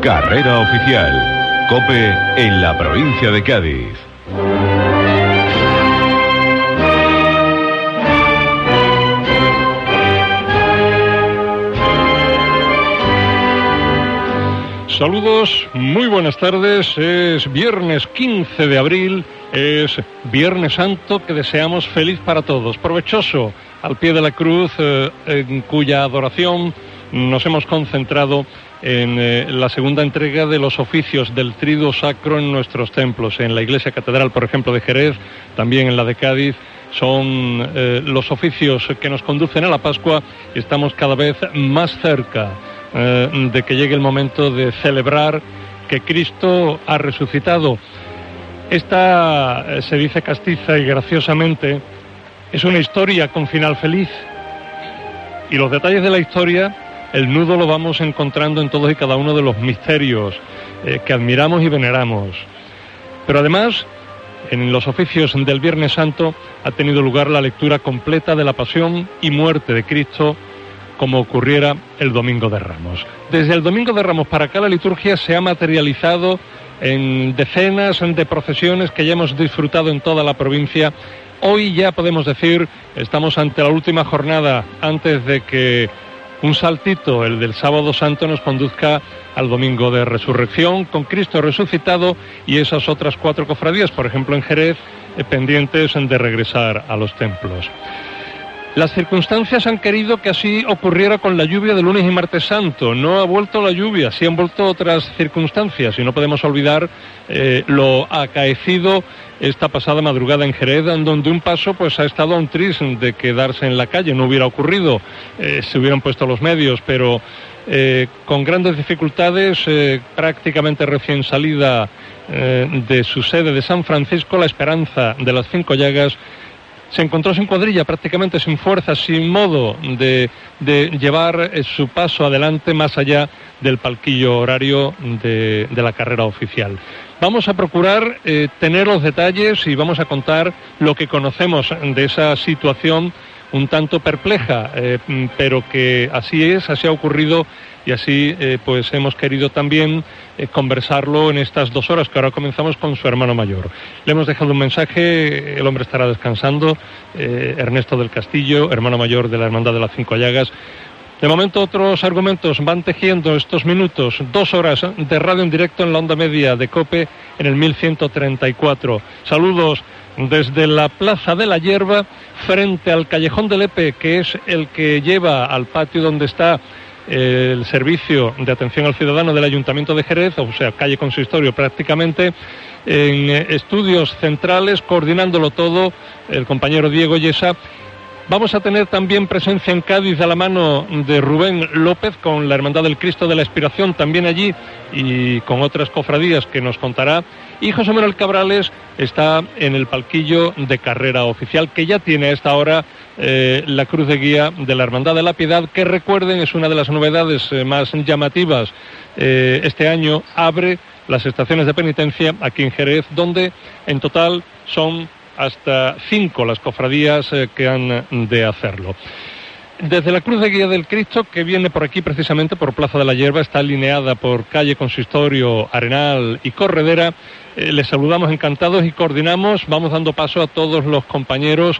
Carrera oficial. COPE en la provincia de Cádiz. Saludos, muy buenas tardes. Es viernes 15 de abril, es Viernes Santo que deseamos feliz para todos, provechoso al pie de la cruz, en cuya adoración nos hemos concentrado en la segunda entrega de los oficios del Triduo Sacro en nuestros templos, en la Iglesia Catedral, por ejemplo, de Jerez, también en la de Cádiz. Son los oficios que nos conducen a la Pascua y estamos cada vez más cerca de que llegue el momento de celebrar que Cristo ha resucitado. Esta, se dice castiza y graciosamente, es una historia con final feliz. Y los detalles de la historia, el nudo lo vamos encontrando en todos y cada uno de los misterios que admiramos y veneramos. Pero además, en los oficios del Viernes Santo ha tenido lugar la lectura completa de la pasión y muerte de Cristo, como ocurriera el Domingo de Ramos. Desde el Domingo de Ramos para acá la liturgia se ha materializado en decenas de procesiones que ya hemos disfrutado en toda la provincia. Hoy ya podemos decir, estamos ante la última jornada antes de que un saltito, el del Sábado Santo, nos conduzca al Domingo de Resurrección, con Cristo resucitado y esas otras 4 cofradías, por ejemplo en Jerez, pendientes de regresar a los templos. Las circunstancias han querido que así ocurriera con la lluvia de lunes y martes santo. No ha vuelto la lluvia, sí han vuelto otras circunstancias y no podemos olvidar lo acaecido esta pasada madrugada en Jerez, donde un paso pues ha estado a un tris de quedarse en la calle. No hubiera ocurrido, se hubieran puesto los medios, pero con grandes dificultades, prácticamente recién salida de su sede de San Francisco, la Esperanza de las 5 Llagas se encontró sin cuadrilla, prácticamente sin fuerza, sin modo de llevar su paso adelante más allá del palquillo horario de la carrera oficial. Vamos a procurar tener los detalles y vamos a contar lo que conocemos de esa situación un tanto perpleja, pero que así es, así ha ocurrido y así pues hemos querido también conversarlo en estas 2 horas que ahora comenzamos con su hermano mayor. Le hemos dejado un mensaje, el hombre estará descansando, Ernesto del Castillo, hermano mayor de la Hermandad de las 5 Llagas. De momento otros argumentos van tejiendo estos minutos, 2 horas de radio en directo en la onda media de COPE en el 1134. Saludos desde la Plaza de la Hierba, frente al Callejón del Lepe, que es el que lleva al patio donde está el servicio de atención al ciudadano del Ayuntamiento de Jerez, o sea, calle consistorio prácticamente, en estudios centrales, coordinándolo todo, el compañero Diego Yesa. Vamos a tener también presencia en Cádiz a la mano de Rubén López con la Hermandad del Cristo de la Expiración también allí y con otras cofradías que nos contará. Y José Manuel Cabrales está en el palquillo de carrera oficial que ya tiene a esta hora la cruz de guía de la Hermandad de la Piedad, que recuerden es una de las novedades más llamativas. Este año abre las estaciones de penitencia aquí en Jerez, donde en total son hasta 5 las cofradías que han de hacerlo. Desde la cruz de guía del Cristo, que viene por aquí precisamente por Plaza de la Hierba, está alineada por calle Consistorio, Arenal y Corredera. Les saludamos encantados y coordinamos, vamos dando paso a todos los compañeros.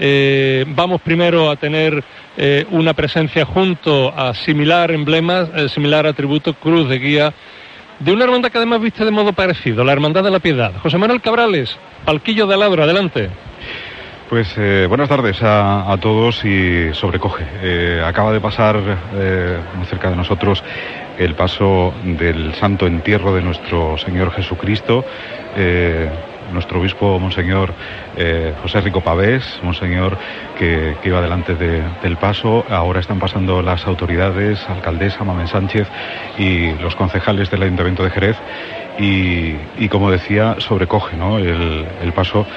Vamos primero a tener una presencia junto a similar emblema, similar atributo, cruz de guía, de una hermandad que además viste de modo parecido, la Hermandad de la Piedad. José Manuel Cabrales, palquillo de Aladro, adelante. Pues buenas tardes a todos y sobrecoge. Acaba de pasar muy cerca de nosotros el paso del Santo Entierro de nuestro Señor Jesucristo. Nuestro obispo, Monseñor José Rico Pavés, Monseñor que iba delante del paso. Ahora están pasando las autoridades, alcaldesa Mamen Sánchez y los concejales del Ayuntamiento de Jerez y como decía, sobrecoge, ¿no?, el paso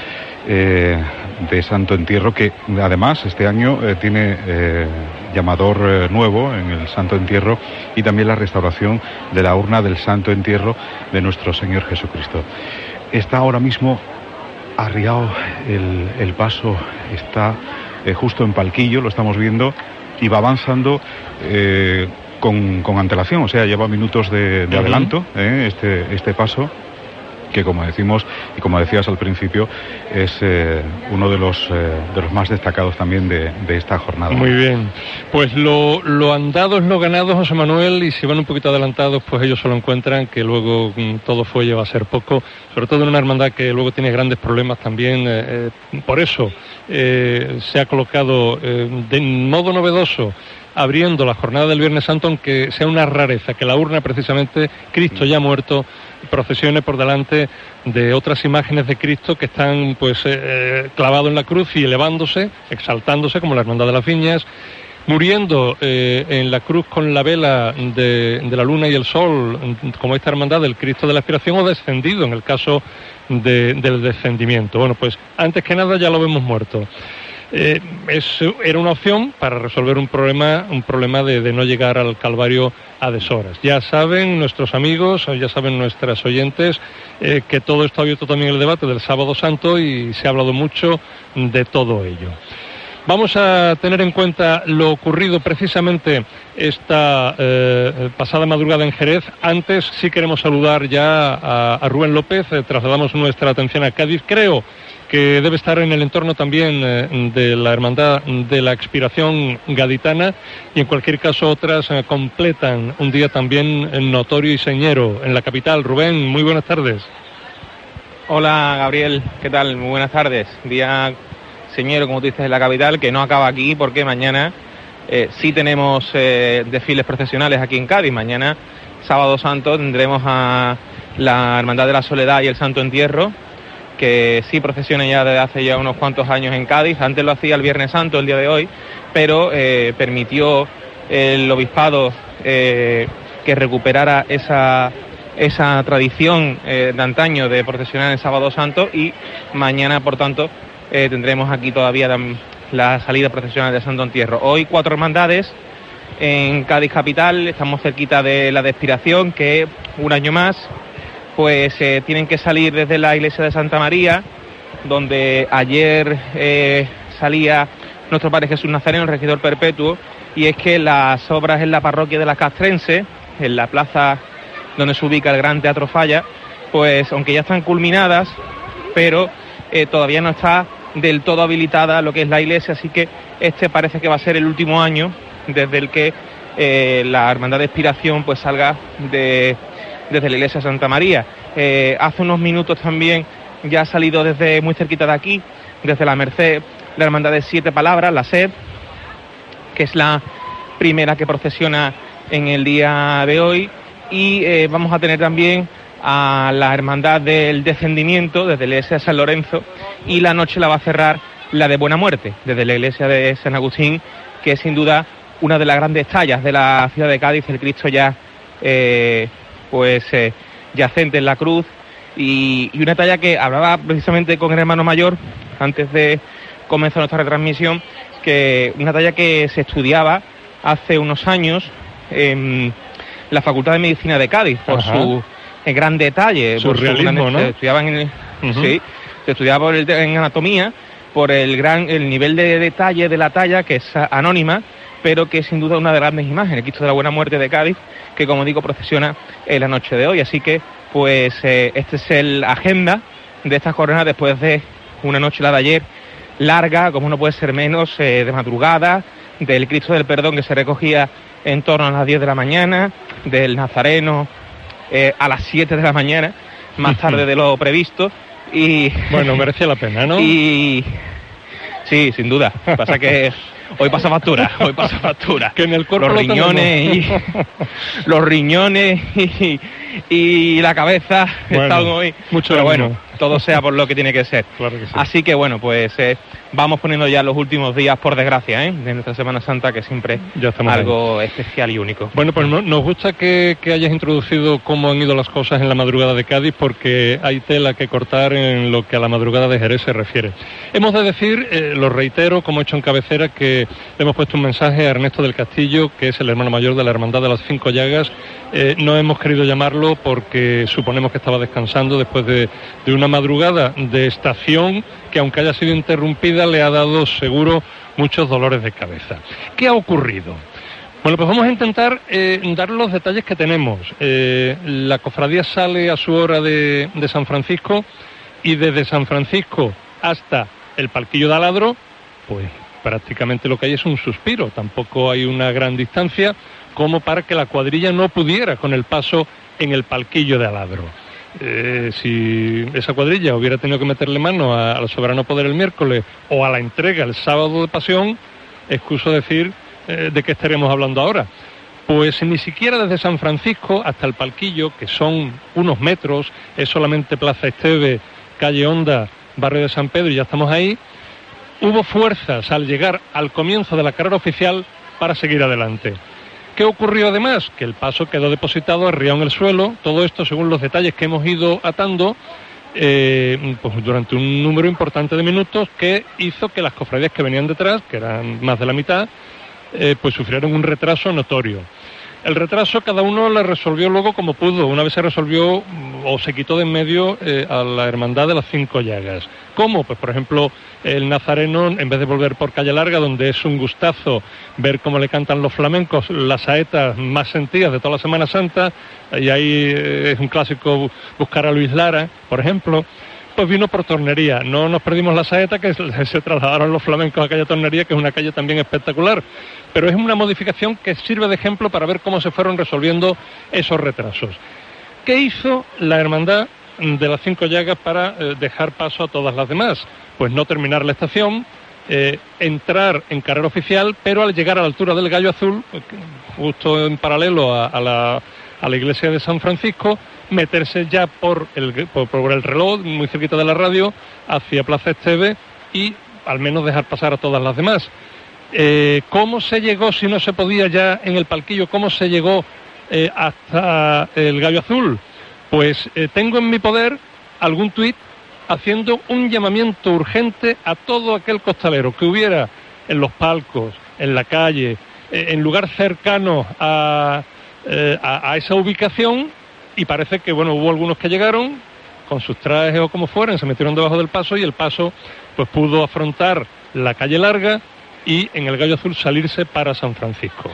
de Santo Entierro, que además este año tiene llamador nuevo en el Santo Entierro y también la restauración de la urna del Santo Entierro de nuestro Señor Jesucristo. Está ahora mismo arriado el paso, está justo en palquillo, lo estamos viendo, y va avanzando con antelación, o sea, lleva minutos de adelanto este paso, que como decimos y como decías al principio, es uno de los más destacados también de esta jornada. Muy bien, pues lo andado es lo ganado, José Manuel, y si van un poquito adelantados, pues ellos se lo encuentran, que luego todo fuelle va a ser poco, sobre todo en una hermandad que luego tiene grandes problemas también. Por eso se ha colocado de modo novedoso, abriendo la jornada del Viernes Santo, aunque sea una rareza, que la urna precisamente, Cristo ya muerto, procesione por delante de otras imágenes de Cristo que están pues clavados en la cruz y elevándose, exaltándose, como la Hermandad de las Viñas, muriendo en la cruz con la vela de la luna y el sol, como esta hermandad del Cristo de la Expiración, o descendido en el caso del descendimiento. Bueno, pues antes que nada ya lo vemos muerto. Era una opción para resolver un problema de no llegar al Calvario a deshoras. Ya saben nuestros amigos, ya saben nuestras oyentes, que todo esto ha abierto también el debate del Sábado Santo y se ha hablado mucho de todo ello. Vamos a tener en cuenta lo ocurrido precisamente esta pasada madrugada en Jerez. Antes sí queremos saludar ya a Rubén López, trasladamos nuestra atención a Cádiz. Creo que debe estar en el entorno también de la Hermandad de la Expiración Gaditana, y en cualquier caso otras completan un día también notorio y señero en la capital. Rubén, muy buenas tardes. Hola Gabriel, ¿qué tal? Muy buenas tardes. Día señero, como tú dices, en la capital, que no acaba aquí porque mañana sí tenemos desfiles procesionales aquí en Cádiz. Mañana, Sábado Santo, tendremos a la Hermandad de la Soledad y el Santo Entierro, que sí procesiona ya desde hace ya unos cuantos años en Cádiz. Antes lo hacía el Viernes Santo, el día de hoy, pero permitió el obispado que recuperara esa tradición de antaño de procesionar en Sábado Santo, y mañana, por tanto, tendremos aquí todavía la salida procesional de Santo Entierro. Hoy 4 hermandades en Cádiz capital, estamos cerquita de la de Expiración, que un año más pues tienen que salir desde la iglesia de Santa María, donde ayer salía nuestro Padre Jesús Nazareno, el regidor perpetuo, y es que las obras en la parroquia de la Castrense, en la plaza donde se ubica el Gran Teatro Falla, pues aunque ya están culminadas, pero todavía no está del todo habilitada lo que es la iglesia, así que este parece que va a ser el último año desde el que la Hermandad de Expiración pues salga desde la iglesia de Santa María. Hace unos minutos también ya ha salido desde muy cerquita de aquí, desde la Merced, la Hermandad de 7 Palabras, la SED, que es la primera que procesiona en el día de hoy, y vamos a tener también a la Hermandad del Descendimiento desde la iglesia de San Lorenzo, y la noche la va a cerrar la de Buena Muerte desde la iglesia de San Agustín, que es sin duda una de las grandes tallas de la ciudad de Cádiz, el Cristo ya yacente en la cruz, y una talla que hablaba precisamente con el hermano mayor antes de comenzar nuestra retransmisión, que una talla que se estudiaba hace unos años en la Facultad de Medicina de Cádiz por su gran detalle, su realismo, ¿no? Se estudiaba en anatomía por el nivel de detalle de la talla, que es anónima, pero que es sin duda una de las grandes imágenes, el Cristo de la Buena Muerte de Cádiz, que como digo procesiona en la noche de hoy. Así que pues este es el agenda de esta jornada después de una noche, la de ayer, larga, como no puede ser menos, de madrugada, del Cristo del Perdón, que se recogía en torno a las 10 de la mañana, del Nazareno a las 7 de la mañana, más tarde de lo previsto. Y bueno, merecía la pena, ¿no? Y sí, sin duda. Pasa que hoy pasa factura. Que en el cuerpo los riñones y la cabeza están hoy. Mucho pero ánimo. Bueno, todo sea por lo que tiene que ser. Claro que sí. Así que bueno, pues vamos poniendo ya los últimos días, por desgracia, de nuestra Semana Santa, que siempre ya estamos algo especial y único. Bueno, pues nos gusta que hayas introducido cómo han ido las cosas en la madrugada de Cádiz, porque hay tela que cortar en lo que a la madrugada de Jerez se refiere. Hemos de decir, lo reitero, como he hecho en cabecera, que le hemos puesto un mensaje a Ernesto del Castillo, que es el hermano mayor de la Hermandad de las 5 Llagas. No hemos querido llamarlo porque suponemos que estaba descansando después de una madrugada de estación que, aunque haya sido interrumpida, le ha dado seguro muchos dolores de cabeza. ¿Qué ha ocurrido? Bueno, pues vamos a intentar dar los detalles que tenemos. La cofradía sale a su hora de San Francisco y desde San Francisco hasta el palquillo de Aladro, pues prácticamente lo que hay es un suspiro. Tampoco hay una gran distancia como para que la cuadrilla no pudiera con el paso en el palquillo de Aladro. Si esa cuadrilla hubiera tenido que meterle mano al Soberano Poder el miércoles o a la entrega el sábado de Pasión, excuso decir de qué estaremos hablando ahora. Pues ni siquiera desde San Francisco hasta el palquillo, que son unos metros, es solamente Plaza Esteve, calle Honda, barrio de San Pedro, y ya estamos ahí, hubo fuerzas al llegar al comienzo de la carrera oficial para seguir adelante. ¿Qué ocurrió además? Que el paso quedó depositado arriado en el suelo, todo esto según los detalles que hemos ido atando, pues durante un número importante de minutos, que hizo que las cofradías que venían detrás, que eran más de la mitad, pues sufrieron un retraso notorio. El retraso cada uno lo resolvió luego como pudo. Una vez se resolvió o se quitó de en medio a la Hermandad de las Cinco Llagas. ¿Cómo? Pues por ejemplo el Nazareno, en vez de volver por Calle Larga, donde es un gustazo ver cómo le cantan los flamencos las saetas más sentidas de toda la Semana Santa, y ahí es un clásico buscar a Luis Lara, por ejemplo, pues vino por Tornería. No nos perdimos la saeta, que se trasladaron los flamencos a calle Tornería, que es una calle también espectacular, pero es una modificación que sirve de ejemplo para ver cómo se fueron resolviendo esos retrasos. ¿Qué hizo la Hermandad de las Cinco Llagas para dejar paso a todas las demás? Pues no terminar la estación, entrar en carrera oficial, pero al llegar a la altura del Gallo Azul, justo en paralelo a la iglesia de San Francisco, meterse ya por el reloj, muy cerquita de la radio, hacia Plaza Esteve y al menos dejar pasar a todas las demás. ¿Cómo se llegó, si no se podía ya en el palquillo, cómo se llegó hasta el Gallo Azul? Pues tengo en mi poder algún tuit haciendo un llamamiento urgente a todo aquel costalero que hubiera en los palcos, en la calle, en lugar cercano a esa ubicación, y parece que bueno, hubo algunos que llegaron con sus trajes o como fueran, se metieron debajo del paso y el paso pues pudo afrontar la Calle Larga y en el Gallo Azul salirse para San Francisco.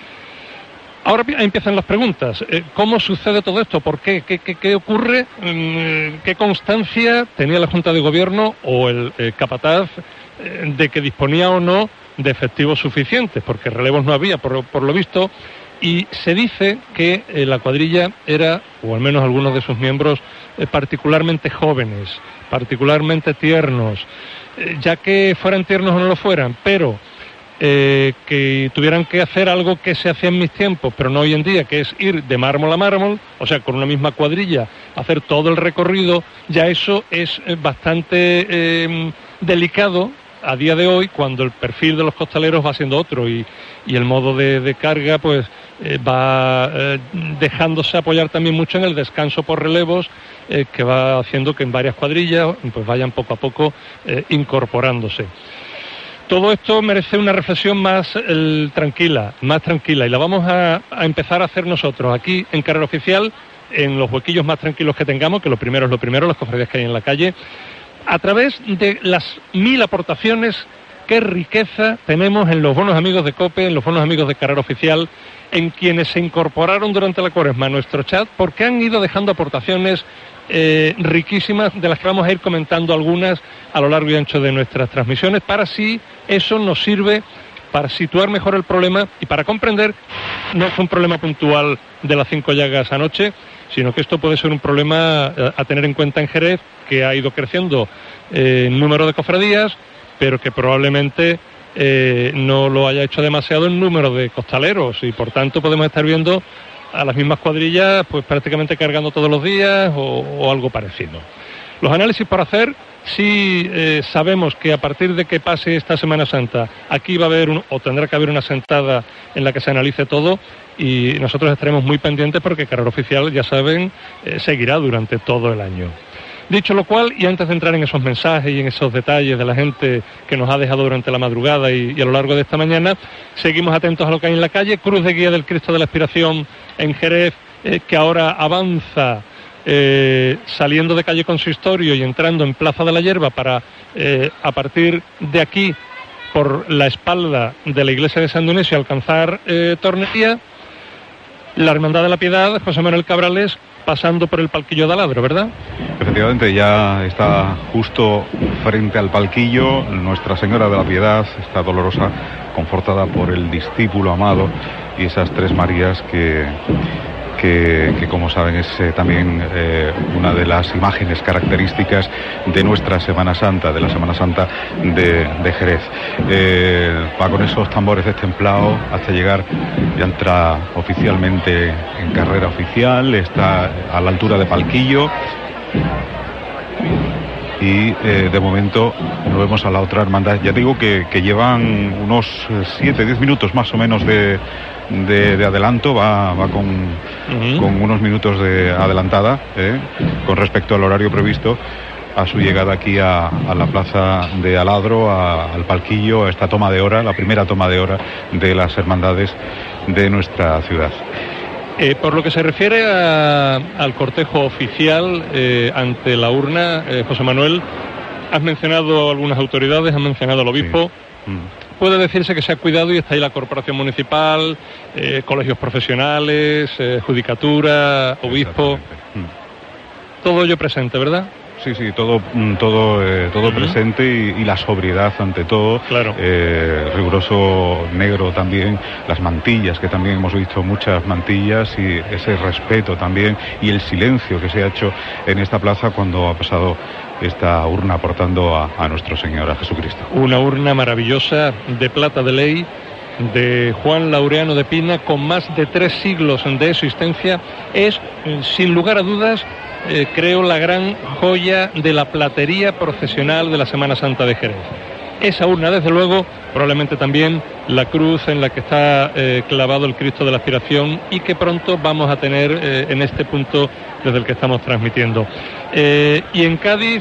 Ahora empiezan las preguntas. ¿Cómo sucede todo esto? ¿Por qué? ¿Qué ocurre? ¿Qué constancia tenía la Junta de Gobierno o el capataz de que disponía o no de efectivos suficientes? Porque relevos no había, por lo visto, y se dice que la cuadrilla era, o al menos algunos de sus miembros, particularmente jóvenes, particularmente tiernos, ya que fueran tiernos o no lo fueran, pero que tuvieran que hacer algo que se hacía en mis tiempos, pero no hoy en día, que es ir de mármol a mármol, o sea, con una misma cuadrilla, hacer todo el recorrido, ya eso es bastante delicado a día de hoy, cuando el perfil de los costaleros va siendo otro y el modo de carga pues va dejándose apoyar también mucho en el descanso por relevos, que va haciendo que en varias cuadrillas pues vayan poco a poco incorporándose. Todo esto merece una reflexión más tranquila, y la vamos a empezar a hacer nosotros aquí en Carrera Oficial, en los huequillos más tranquilos que tengamos, que lo primero es lo primero, las cofradías que hay en la calle, a través de las 1000 aportaciones. Qué riqueza tenemos en los buenos amigos de COPE, en los buenos amigos de Carrera Oficial, en quienes se incorporaron durante la Cuaresma a nuestro chat, porque han ido dejando aportaciones riquísimas, de las que vamos a ir comentando algunas a lo largo y ancho de nuestras transmisiones, para si eso nos sirve para situar mejor el problema y para comprender no es un problema puntual de las Cinco Llagas anoche, sino que esto puede ser un problema a tener en cuenta en Jerez, que ha ido creciendo en número de cofradías, pero que probablemente no lo haya hecho demasiado en número de costaleros, y por tanto podemos estar viendo a las mismas cuadrillas pues prácticamente cargando todos los días o algo parecido. Los análisis por hacer, sí sabemos que a partir de que pase esta Semana Santa, aquí va a haber o tendrá que haber una sentada en la que se analice todo, y nosotros estaremos muy pendientes porque Carrera Oficial, ya saben, seguirá durante todo el año. Dicho lo cual, y antes de entrar en esos mensajes y en esos detalles de la gente que nos ha dejado durante la madrugada y a lo largo de esta mañana, seguimos atentos a lo que hay en la calle. Cruz de Guía del Cristo de la Expiración en Jerez, que ahora avanza saliendo de calle Consistorio y entrando en Plaza de la Hierba para a partir de aquí por la espalda de la iglesia de San Dionisio, alcanzar Tornería, la Hermandad de la Piedad, José Manuel Cabrales, pasando por el palquillo de Aladro, ¿verdad? Efectivamente, ya está justo frente al palquillo Nuestra Señora de la Piedad, esta dolorosa, confortada por el discípulo amado, y esas tres Marías que como saben es también una de las imágenes características de nuestra Semana Santa, de la Semana Santa de Jerez. Va con esos tambores destemplados hasta llegar, ya entra oficialmente en carrera oficial, está a la altura de palquillo. Y de momento nos vemos a la otra hermandad. Ya digo que llevan unos 7-10 minutos más o menos de adelanto, va con unos minutos de adelantada con respecto al horario previsto a su llegada aquí a la plaza de Aladro, al palquillo, a esta toma de hora, la primera toma de hora de las hermandades de nuestra ciudad. Por lo que se refiere al cortejo oficial ante la urna, José Manuel, has mencionado algunas autoridades, has mencionado al obispo. Sí. Puede decirse que se ha cuidado y está ahí la corporación municipal, colegios profesionales, judicatura, obispo. Todo ello presente, ¿verdad? Sí, todo presente y la sobriedad ante todo. Claro. Riguroso negro también, las mantillas, que también hemos visto muchas mantillas, y ese respeto también y el silencio que se ha hecho en esta plaza cuando ha pasado esta urna portando a nuestro Señor, a Jesucristo. Una urna maravillosa de plata de ley de Juan Laureano de Pina, con más de 3 siglos de existencia. Es, sin lugar a dudas, creo, la gran joya de la platería procesional de la Semana Santa de Jerez. Esa urna, desde luego, probablemente también la cruz en la que está clavado el Cristo de la Aspiración, y que pronto vamos a tener en este punto desde el que estamos transmitiendo. Y en Cádiz,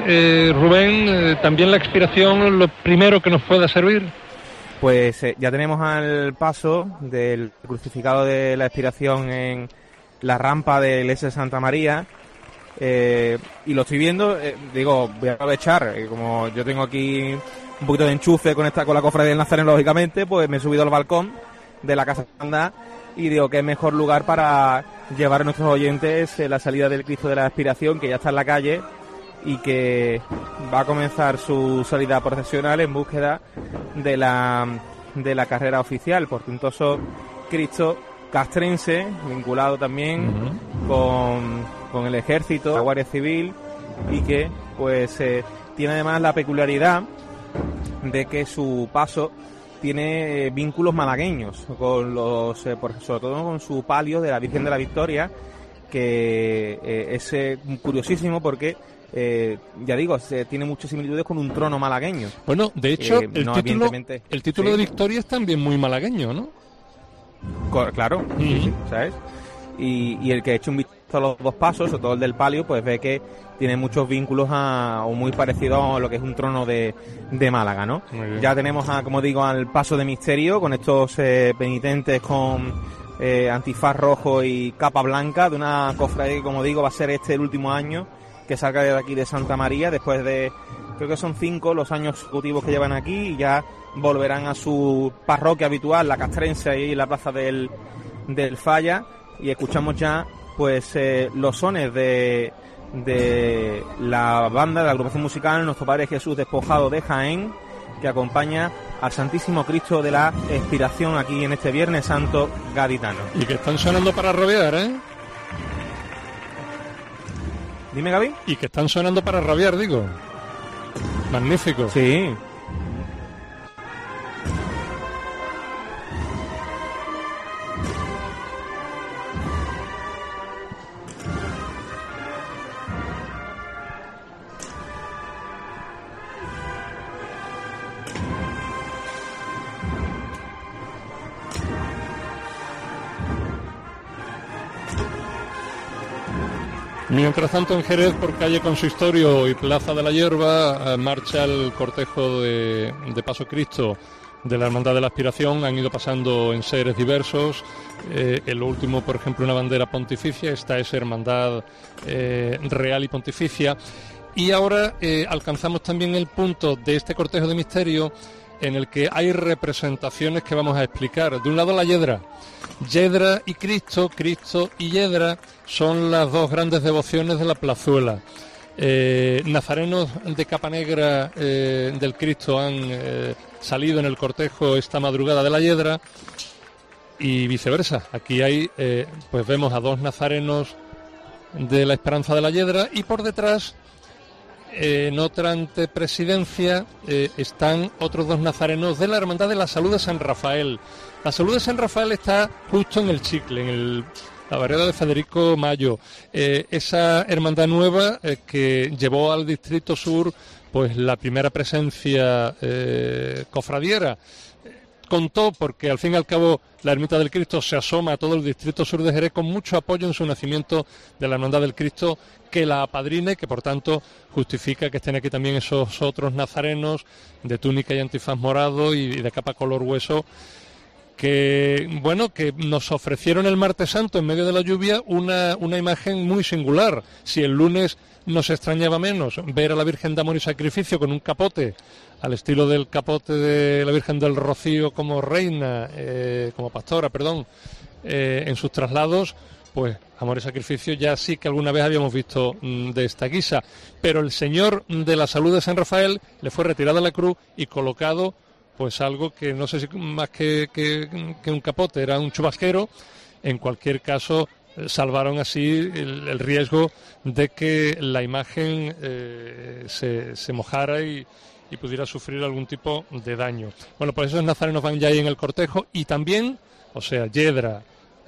Rubén, también la expiración, lo primero que nos pueda servir. Pues ya tenemos al paso del crucificado de la expiración en la rampa de la iglesia de Santa María. Y lo estoy viendo, voy a aprovechar, como yo tengo aquí un poquito de enchufe con la cofradía del Nazareno, lógicamente, pues me he subido al balcón de la Casa de Hermandad y digo que es mejor lugar para llevar a nuestros oyentes la salida del Cristo de la Aspiración, que ya está en la calle y que va a comenzar su salida procesional en búsqueda de la carrera oficial, portentoso Cristo castrense, vinculado también con el ejército, la Guardia Civil, y que pues tiene además la peculiaridad de que su paso tiene vínculos malagueños con los, sobre todo con su palio de la Virgen de la Victoria, que es curiosísimo porque ya digo, tiene muchas similitudes con un trono malagueño. Bueno, de hecho, el título de Victoria es también muy malagueño, ¿no? Claro, sí, ¿sabes? Y el que ha hecho un vistazo a los dos pasos, sobre todo el del palio, pues ve que tiene muchos vínculos o muy parecidos a lo que es un trono de Málaga, ¿no? Ya tenemos, como digo, al paso de misterio, con estos penitentes con antifaz rojo y capa blanca, de una cofradía que, como digo, va a ser el último año que salga de aquí de Santa María, después de, creo que son 5 los años consecutivos que llevan aquí, y ya volverán a su parroquia habitual, la castrense, ahí en la plaza del Falla, y escuchamos ya pues los sones de la banda de la agrupación musical Nuestro Padre Jesús Despojado de Jaén, que acompaña al Santísimo Cristo de la Expiración aquí en este Viernes Santo gaditano. Y que están sonando para rabiar, ¿eh? Dime, Gaby. Y que están sonando para rabiar, digo. Magnífico. Sí. Mientras tanto, en Jerez, por calle Consistorio y Plaza de la Hierba, marcha el cortejo de Paso Cristo de la Hermandad de la Aspiración. Han ido pasando en seres diversos. En lo último, por ejemplo, una bandera pontificia. Esta es Hermandad Real y Pontificia. Y ahora alcanzamos también el punto de este cortejo de misterio en el que hay representaciones que vamos a explicar. De un lado la Yedra. Yedra y Cristo, Cristo y Yedra son las dos grandes devociones de la plazuela. Nazarenos de capa negra del Cristo han salido en el cortejo esta madrugada de la Yedra y viceversa. Aquí hay, pues vemos a dos nazarenos de la Esperanza de la Yedra y por detrás, en otra antepresidencia, están otros dos nazarenos de la Hermandad de la Salud de San Rafael. La Salud de San Rafael está justo en el Chicle, en la barriada de Federico Mayo. Esa hermandad nueva que llevó al Distrito Sur pues la primera presencia cofradiera. Contó, porque al fin y al cabo la Ermita del Cristo se asoma a todo el Distrito Sur de Jerez con mucho apoyo en su nacimiento de la Hermandad del Cristo, que la apadrina y que por tanto justifica que estén aquí también esos otros nazarenos de túnica y antifaz morado y de capa color hueso, que bueno, que nos ofrecieron el martes santo en medio de la lluvia una imagen muy singular. Si el lunes nos extrañaba menos ver a la Virgen de Amor y Sacrificio con un capote al estilo del capote de la Virgen del Rocío como reina, como pastora, en sus traslados, pues Amor y Sacrificio ya sí que alguna vez habíamos visto de esta guisa, pero el Señor de la Salud de San Rafael le fue retirada la cruz y colocado pues algo que no sé si más que un capote, era un chubasquero. En cualquier caso, salvaron así el riesgo de que la imagen se mojara y pudiera sufrir algún tipo de daño. Bueno, pues esos nazarenos van ya ahí en el cortejo y también, o sea, Yedra,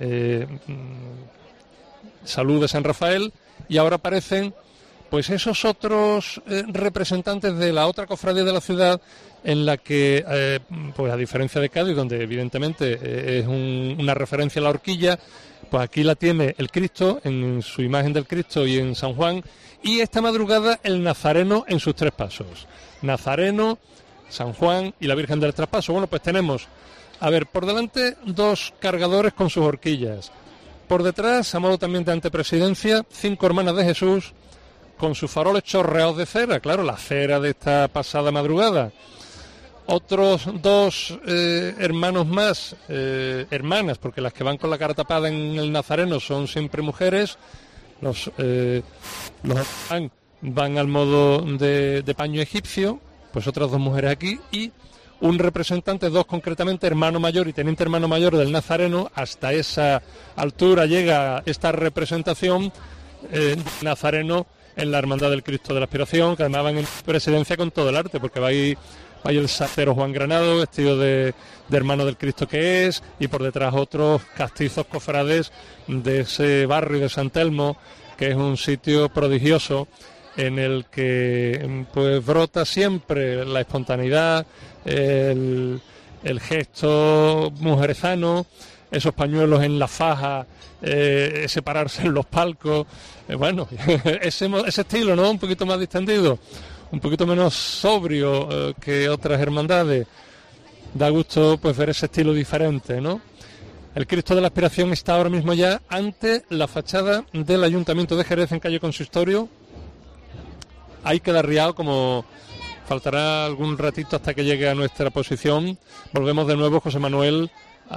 Salud de San Rafael, y ahora aparecen pues esos otros representantes de la otra cofradía de la ciudad, en la que, pues a diferencia de Cádiz, donde evidentemente es una referencia a la horquilla, pues aquí la tiene el Cristo, en su imagen del Cristo y en San Juan, y esta madrugada el Nazareno en sus tres pasos. Nazareno, San Juan y la Virgen del Traspaso. Bueno, pues tenemos, a ver, por delante dos cargadores con sus horquillas. Por detrás, a modo también de antepresidencia, 5 hermanas de Jesús con sus faroles chorreados de cera, claro, la cera de esta pasada madrugada. Otros 2 hermanos más, hermanas, porque las que van con la cara tapada en el Nazareno son siempre mujeres. Los van al modo de paño egipcio, pues otras 2 mujeres aquí, y un representante, 2 concretamente, hermano mayor y teniente hermano mayor del Nazareno. Hasta esa altura llega esta representación Nazareno en la Hermandad del Cristo de la Aspiración, que además van en presidencia con todo el arte, porque va ahí el sacero Juan Granado, vestido de hermano del Cristo que es, y por detrás otros castizos cofrades de ese barrio de San Telmo, que es un sitio prodigioso en el que pues brota siempre la espontaneidad, el gesto mujerezano, esos pañuelos en la faja, ese pararse en los palcos, bueno, ese estilo, ¿no? Un poquito más distendido, un poquito menos sobrio que otras hermandades. Da gusto pues ver ese estilo diferente, ¿no? El Cristo de la Aspiración está ahora mismo ya ante la fachada del Ayuntamiento de Jerez en calle Consistorio. Ahí queda arriado, como faltará algún ratito hasta que llegue a nuestra posición. Volvemos de nuevo, José Manuel,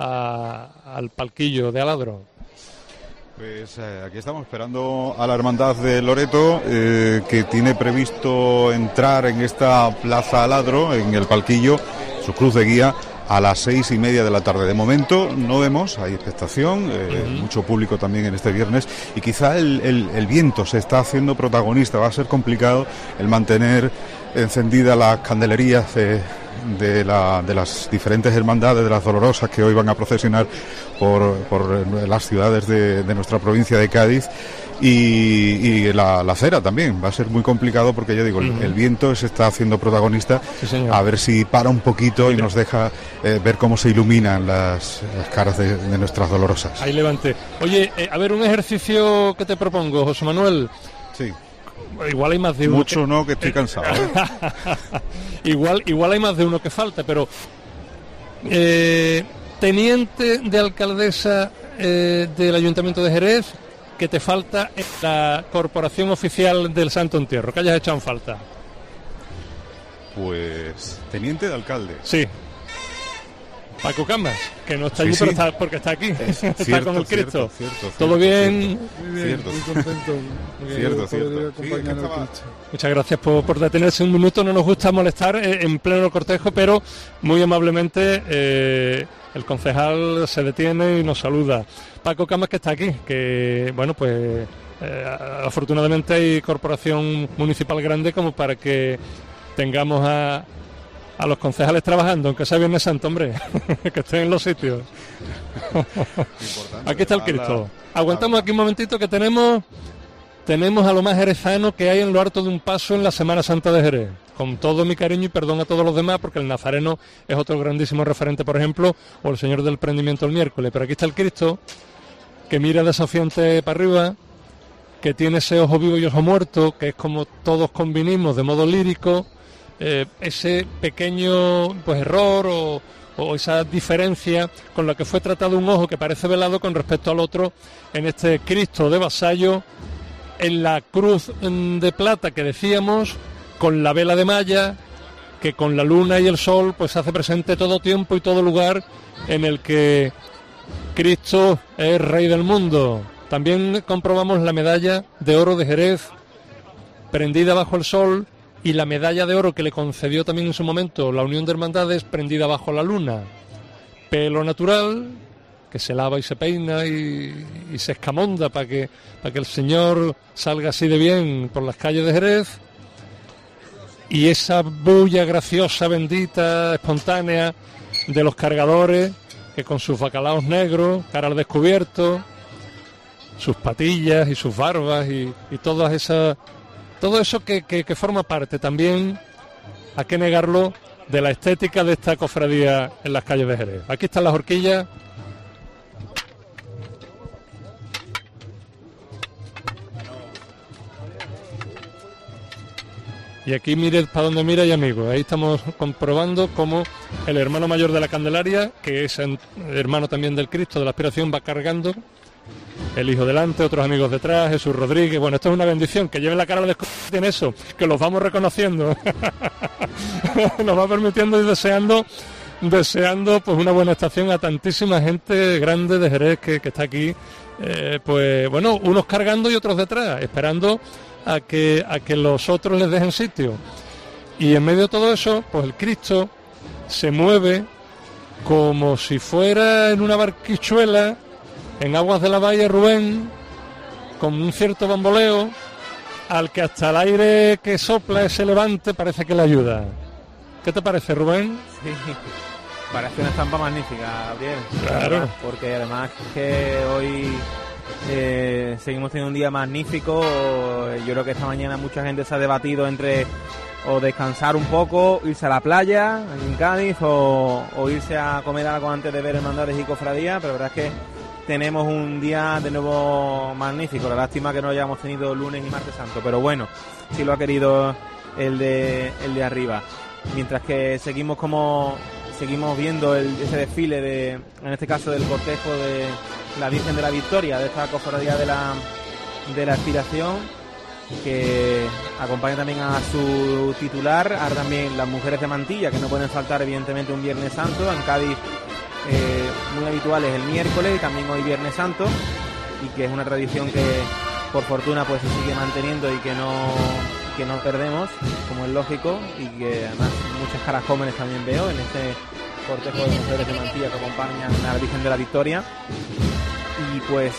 al palquillo de Aladro. Pues aquí estamos esperando a la Hermandad de Loreto, que tiene previsto entrar en esta Plaza Aladro, en el palquillo, su cruz de guía, a las 6:30 de la tarde. De momento no vemos, hay expectación, mucho público también en este viernes, y quizá el viento se está haciendo protagonista. Va a ser complicado el mantener encendidas las candelerías de las diferentes hermandades, de las dolorosas que hoy van a procesionar por las ciudades de nuestra provincia de Cádiz, y la cera también va a ser muy complicado, porque ya digo, el viento se está haciendo protagonista. Sí, a ver si para un poquito y nos deja ver cómo se iluminan las caras de nuestras dolorosas. Ahí levante. Oye, a ver, un ejercicio que te propongo, José Manuel. Sí. Igual hay más de uno. Mucho no, que estoy cansado. igual hay más de uno que falta, pero teniente de alcaldesa del Ayuntamiento de Jerez, que te falta en la corporación oficial del Santo Entierro, que hayas echado en falta. Pues teniente de alcalde. Sí. Paco Camas, que no está allí, Sí, pero sí. está porque está aquí. Está Cierto, con el Cristo. cierto, ¿Todo bien? Muy bien, Cierto. muy contento. Cierto. Poder Sí, acompañar es que al estaba- Cristo. Muchas gracias por detenerse un minuto. No nos gusta molestar en pleno cortejo, pero muy amablemente el concejal se detiene y nos saluda. Paco Camas, que está aquí, que bueno, pues afortunadamente hay corporación municipal grande como para que tengamos a los concejales trabajando, aunque sea Viernes Santo, hombre, que estén en los sitios. Importante. Aquí está el Cristo. Aguantamos aquí un momentito que tenemos a lo más jerezano que hay en lo harto de un paso en la Semana Santa de Jerez. Con todo mi cariño y perdón a todos los demás, porque el Nazareno es otro grandísimo referente, por ejemplo, o el Señor del Prendimiento el miércoles. Pero aquí está el Cristo, que mira desafiante para arriba, que tiene ese ojo vivo y ojo muerto, que es como todos convinimos de modo lírico, ese pequeño pues error o esa diferencia con la que fue tratado un ojo que parece velado con respecto al otro en este Cristo de vasallo, en la cruz de plata que decíamos, con la vela de malla, que con la luna y el sol pues hace presente todo tiempo y todo lugar en el que Cristo es Rey del mundo. También comprobamos la medalla de oro de Jerez, prendida bajo el sol, y la medalla de oro que le concedió también en su momento la Unión de Hermandades, prendida bajo la luna. Pelo natural, que se lava y se peina y se escamonda para que el Señor salga así de bien por las calles de Jerez. Y esa bulla graciosa, bendita, espontánea de los cargadores, que con sus bacalaos negros, cara al descubierto, sus patillas y sus barbas y todas esas... Todo eso que forma parte también, hay que negarlo, de la estética de esta cofradía en las calles de Jerez. Aquí están las horquillas. Y aquí mire para donde mira y amigos, ahí estamos comprobando cómo el hermano mayor de la Candelaria, que es hermano también del Cristo de la Aspiración, va cargando. El hijo delante, otros amigos detrás, Jesús Rodríguez. Bueno, esto es una bendición, que lleven la cara al descubierto en eso, que los vamos reconociendo. Nos va permitiendo y deseando pues una buena estación a tantísima gente grande de Jerez que está aquí. Pues bueno, unos cargando y otros detrás, esperando a que los otros les dejen sitio. Y en medio de todo eso, pues el Cristo se mueve como si fuera en una barquichuela en aguas de la bahía Rubén, con un cierto bamboleo, al que hasta el aire que sopla ese levante parece que le ayuda. ¿Qué te parece, Rubén? Sí, parece una estampa magnífica, Gabriel. Claro. Porque además que hoy seguimos teniendo un día magnífico. Yo creo que esta mañana mucha gente se ha debatido entre o descansar un poco, irse a la playa en Cádiz o irse a comer algo antes de ver hermandades y cofradías, pero la verdad es que tenemos un día de nuevo magnífico. La lástima que no lo hayamos tenido lunes ni martes santo, pero bueno, sí lo ha querido el de arriba. Mientras que seguimos viendo ese desfile en este caso del cortejo de la Virgen de la Victoria, de esta cofradía de la Aspiración, que acompaña también a su titular, a también las mujeres de mantilla, que no pueden faltar evidentemente un Viernes Santo. En Cádiz muy habituales el miércoles y también hoy Viernes Santo, y que es una tradición que por fortuna pues se sigue manteniendo y que no perdemos, como es lógico, y que además muchas caras jóvenes también veo en este cortejo de mujeres de mantilla que acompañan a la Virgen de la Victoria. Y pues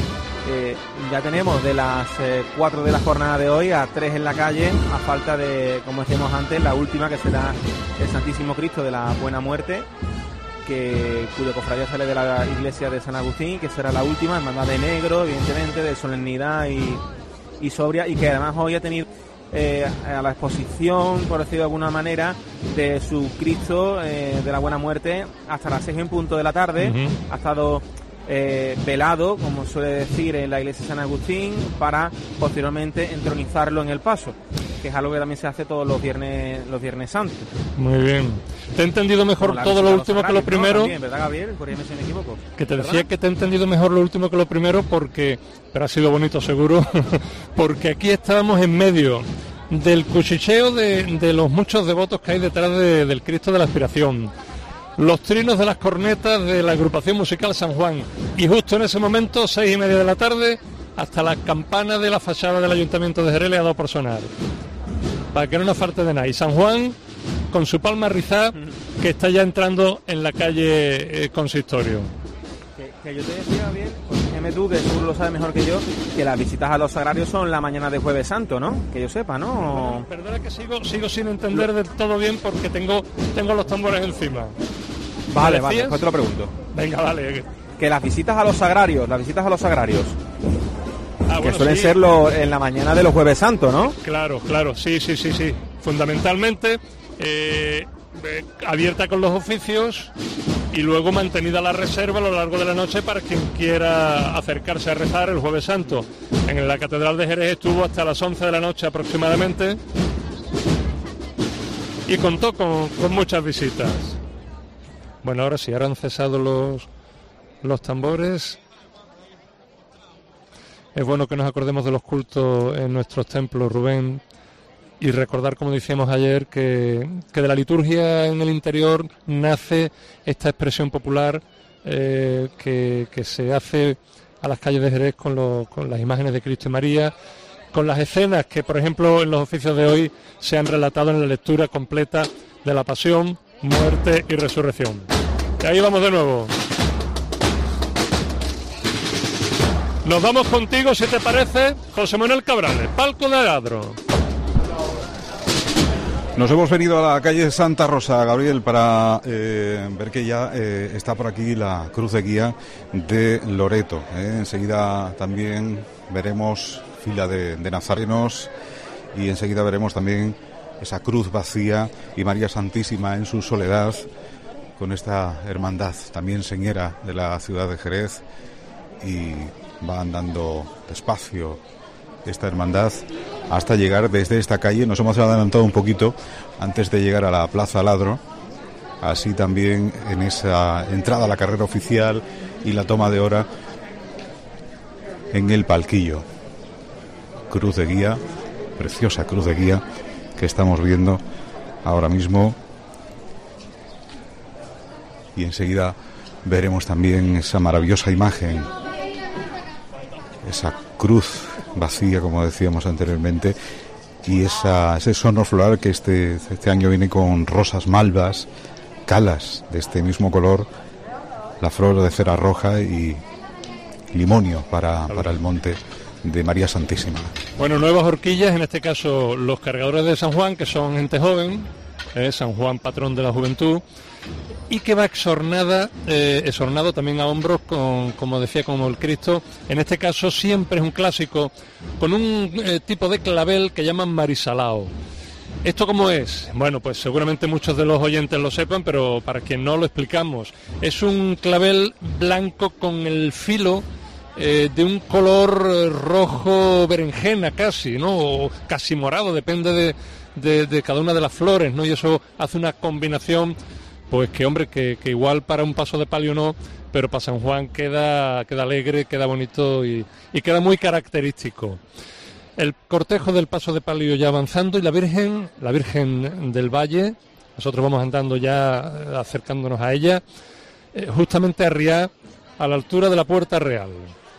ya tenemos de las 4 de la jornada de hoy a 3 en la calle, a falta de, como decíamos antes, la última, que será el Santísimo Cristo de la Buena Muerte, cuya cofradía sale de la iglesia de San Agustín, que será la última, hermandad de negro, evidentemente, de solemnidad y sobria, y que además hoy ha tenido a la exposición, por decirlo de alguna manera, de su Cristo de la Buena Muerte hasta las 6 en punto de la tarde. Uh-huh. Ha estado velado, como suele decir, en la iglesia de San Agustín, para posteriormente entronizarlo en el paso, que es algo que también se hace todos los viernes santos. Muy bien. Te he entendido mejor todo lo último que lo primero. También, ¿verdad, Gabriel? Corrígeme si me equivoco. Que te decía que te he entendido mejor lo último que lo primero, pero ha sido bonito seguro, porque aquí estábamos en medio del cuchicheo de los muchos devotos que hay detrás del Cristo de la Aspiración, los trinos de las cornetas de la agrupación musical San Juan, y justo en ese momento, 6:30 de la tarde, hasta las campanas de la fachada del Ayuntamiento de Jerez le ha dado por sonar, para que no nos falte de nada. Y San Juan con su palma rizada, que está ya entrando en la calle Consistorio. Que yo te decía bien, dígame tú, que tú lo sabes mejor que yo, que las visitas a los sagrarios son la mañana de Jueves Santo, ¿no? Que yo sepa, ¿no? Bueno, perdona que sigo sin entender del todo bien porque tengo los tambores encima. Vale, después te lo pregunto. Venga, vale. Que las visitas a los sagrarios, que bueno, suelen ser en la mañana de los Jueves Santo, ¿no? Claro, sí. Fundamentalmente abierta con los oficios y luego mantenida la reserva a lo largo de la noche para quien quiera acercarse a rezar el Jueves Santo. En la Catedral de Jerez estuvo hasta las 11 de la noche aproximadamente y contó con muchas visitas. Bueno, ahora sí, ahora han cesado los tambores. Es bueno que nos acordemos de los cultos en nuestros templos, Rubén, y recordar, como decíamos ayer, que de la liturgia en el interior nace esta expresión popular que se hace a las calles de Jerez con las imágenes de Cristo y María, con las escenas que, por ejemplo, en los oficios de hoy se han relatado en la lectura completa de la Pasión, Muerte y Resurrección. Y ahí vamos de nuevo. Nos vamos contigo, si te parece, José Manuel Cabrales, palco de Adro. Nos hemos venido a la calle Santa Rosa, Gabriel, para ver que ya está por aquí la cruz de guía de Loreto. Enseguida también veremos fila de nazarenos y enseguida veremos también esa cruz vacía y María Santísima en su soledad con esta hermandad también señera de la ciudad de Jerez, y va andando despacio esta hermandad hasta llegar desde esta calle. Nos hemos adelantado un poquito antes de llegar a la Plaza Ladro, así también en esa entrada a la carrera oficial y la toma de hora en el palquillo. Cruz de guía, preciosa cruz de guía que estamos viendo ahora mismo, y enseguida veremos también esa maravillosa imagen, esa cruz vacía, como decíamos anteriormente, y ese sonor floral que este año viene con rosas malvas, calas de este mismo color, la flor de cera roja y limonio para el monte de María Santísima. Bueno, nuevas horquillas, en este caso los cargadores de San Juan, que son gente joven, San Juan, patrón de la juventud, y que va exornado también a hombros con, como decía, como el Cristo. En este caso siempre es un clásico, con un tipo de clavel que llaman marisalao. ¿Esto cómo es? Bueno, pues seguramente muchos de los oyentes lo sepan, pero para quien no lo explicamos. Es un clavel blanco con el filo de un color rojo berenjena casi, ¿no? O casi morado, depende de cada una de las flores, ¿no? Y eso hace una combinación, pues que hombre, que igual para un paso de palio no, pero para San Juan queda alegre, queda bonito y queda muy característico. El cortejo del paso de palio ya avanzando, y la Virgen del Valle, nosotros vamos andando ya acercándonos a ella, justamente arriada a la altura de la Puerta Real.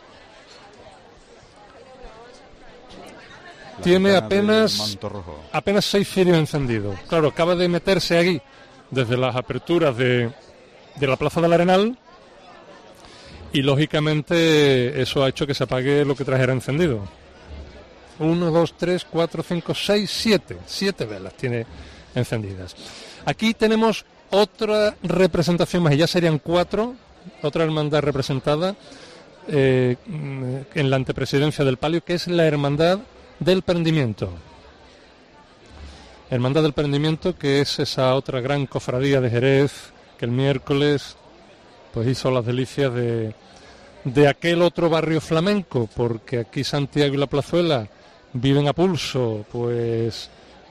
Tiene apenas 6 cirios encendidos. Claro, acaba de meterse aquí desde las aperturas de la Plaza del Arenal, y lógicamente eso ha hecho que se apague lo que trajera encendido. 1, 2, 3, 4, 5, 6, 7 velas tiene encendidas. Aquí tenemos otra representación más, y ya serían 4, otra hermandad representada en la antepresidencia del palio, que es la Hermandad del Prendimiento. Hermandad del Prendimiento, que es esa otra gran cofradía de Jerez, que el miércoles pues hizo las delicias de aquel otro barrio flamenco, porque aquí Santiago y La Plazuela viven a pulso, pues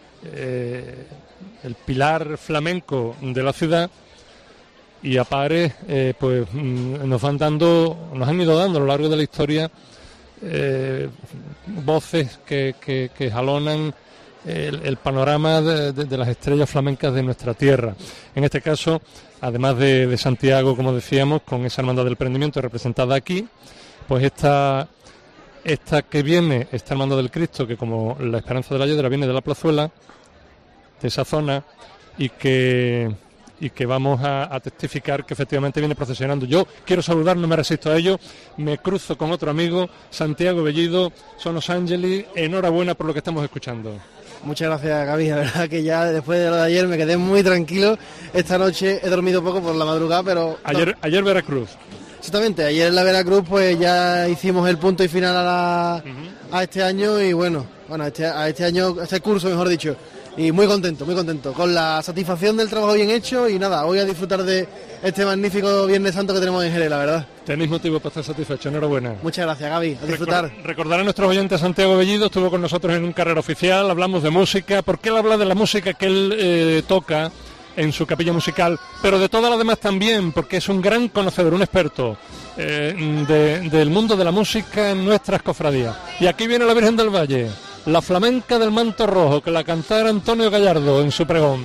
el pilar flamenco de la ciudad, y a pares pues nos han ido dando a lo largo de la historia voces que jalonan el panorama de las estrellas flamencas de nuestra tierra. En este caso, además de Santiago, como decíamos, con esa hermandad del prendimiento representada aquí, pues esta que viene, esta hermandad del Cristo, que como la Esperanza de la Yedra viene de la Plazuela, de esa zona, y que vamos a testificar que efectivamente viene procesionando. Yo quiero saludar, no me resisto a ello, me cruzo con otro amigo, Santiago Bellido, Sonos Angeli, enhorabuena por lo que estamos escuchando. Muchas gracias, Gaby, la verdad que ya después de lo de ayer me quedé muy tranquilo. Esta noche he dormido poco por la madrugada, pero... Ayer Veracruz. Exactamente, ayer en la Veracruz pues ya hicimos el punto y final a este año y a este año, a este curso mejor dicho. Y muy contento, con la satisfacción del trabajo bien hecho y nada, voy a disfrutar de este magnífico Viernes Santo que tenemos en Jerez, la verdad. Tenéis motivo para estar satisfechos, enhorabuena. Muchas gracias, Gaby, a disfrutar. Recordar a nuestros oyentes, Santiago Bellido estuvo con nosotros en un carrera oficial, hablamos de música, porque él habla de la música que él toca en su capilla musical, pero de todas las demás también, porque es un gran conocedor, un experto del mundo de la música en nuestras cofradías. Y aquí viene la Virgen del Valle, la flamenca del manto rojo, que la cantara Antonio Gallardo en su pregón.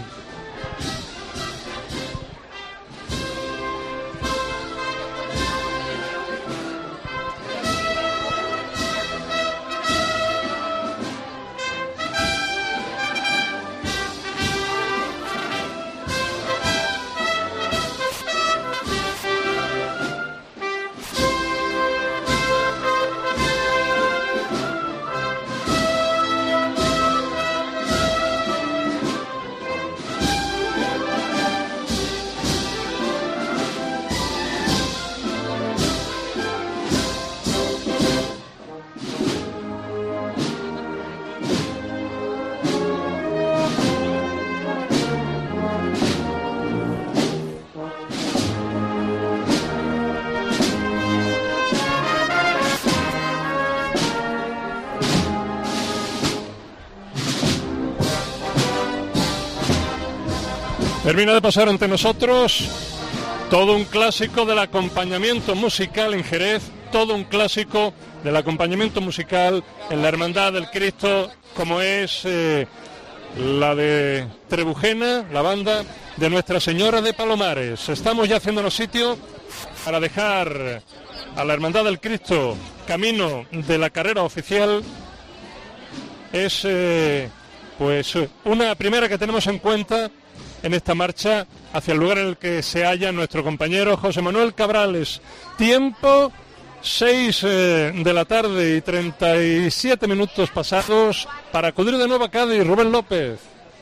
Termina de pasar ante nosotros todo un clásico del acompañamiento musical en Jerez, todo un clásico del acompañamiento musical en la Hermandad del Cristo, como es la de Trebujena, la banda de Nuestra Señora de Palomares. Estamos ya haciéndonos sitio para dejar a la Hermandad del Cristo camino de la carrera oficial. Es pues una primera que tenemos en cuenta en esta marcha hacia el lugar en el que se halla nuestro compañero José Manuel Cabrales. Tiempo 6 de la tarde y 37 minutos pasados para acudir de nuevo a Cádiz. Rubén López.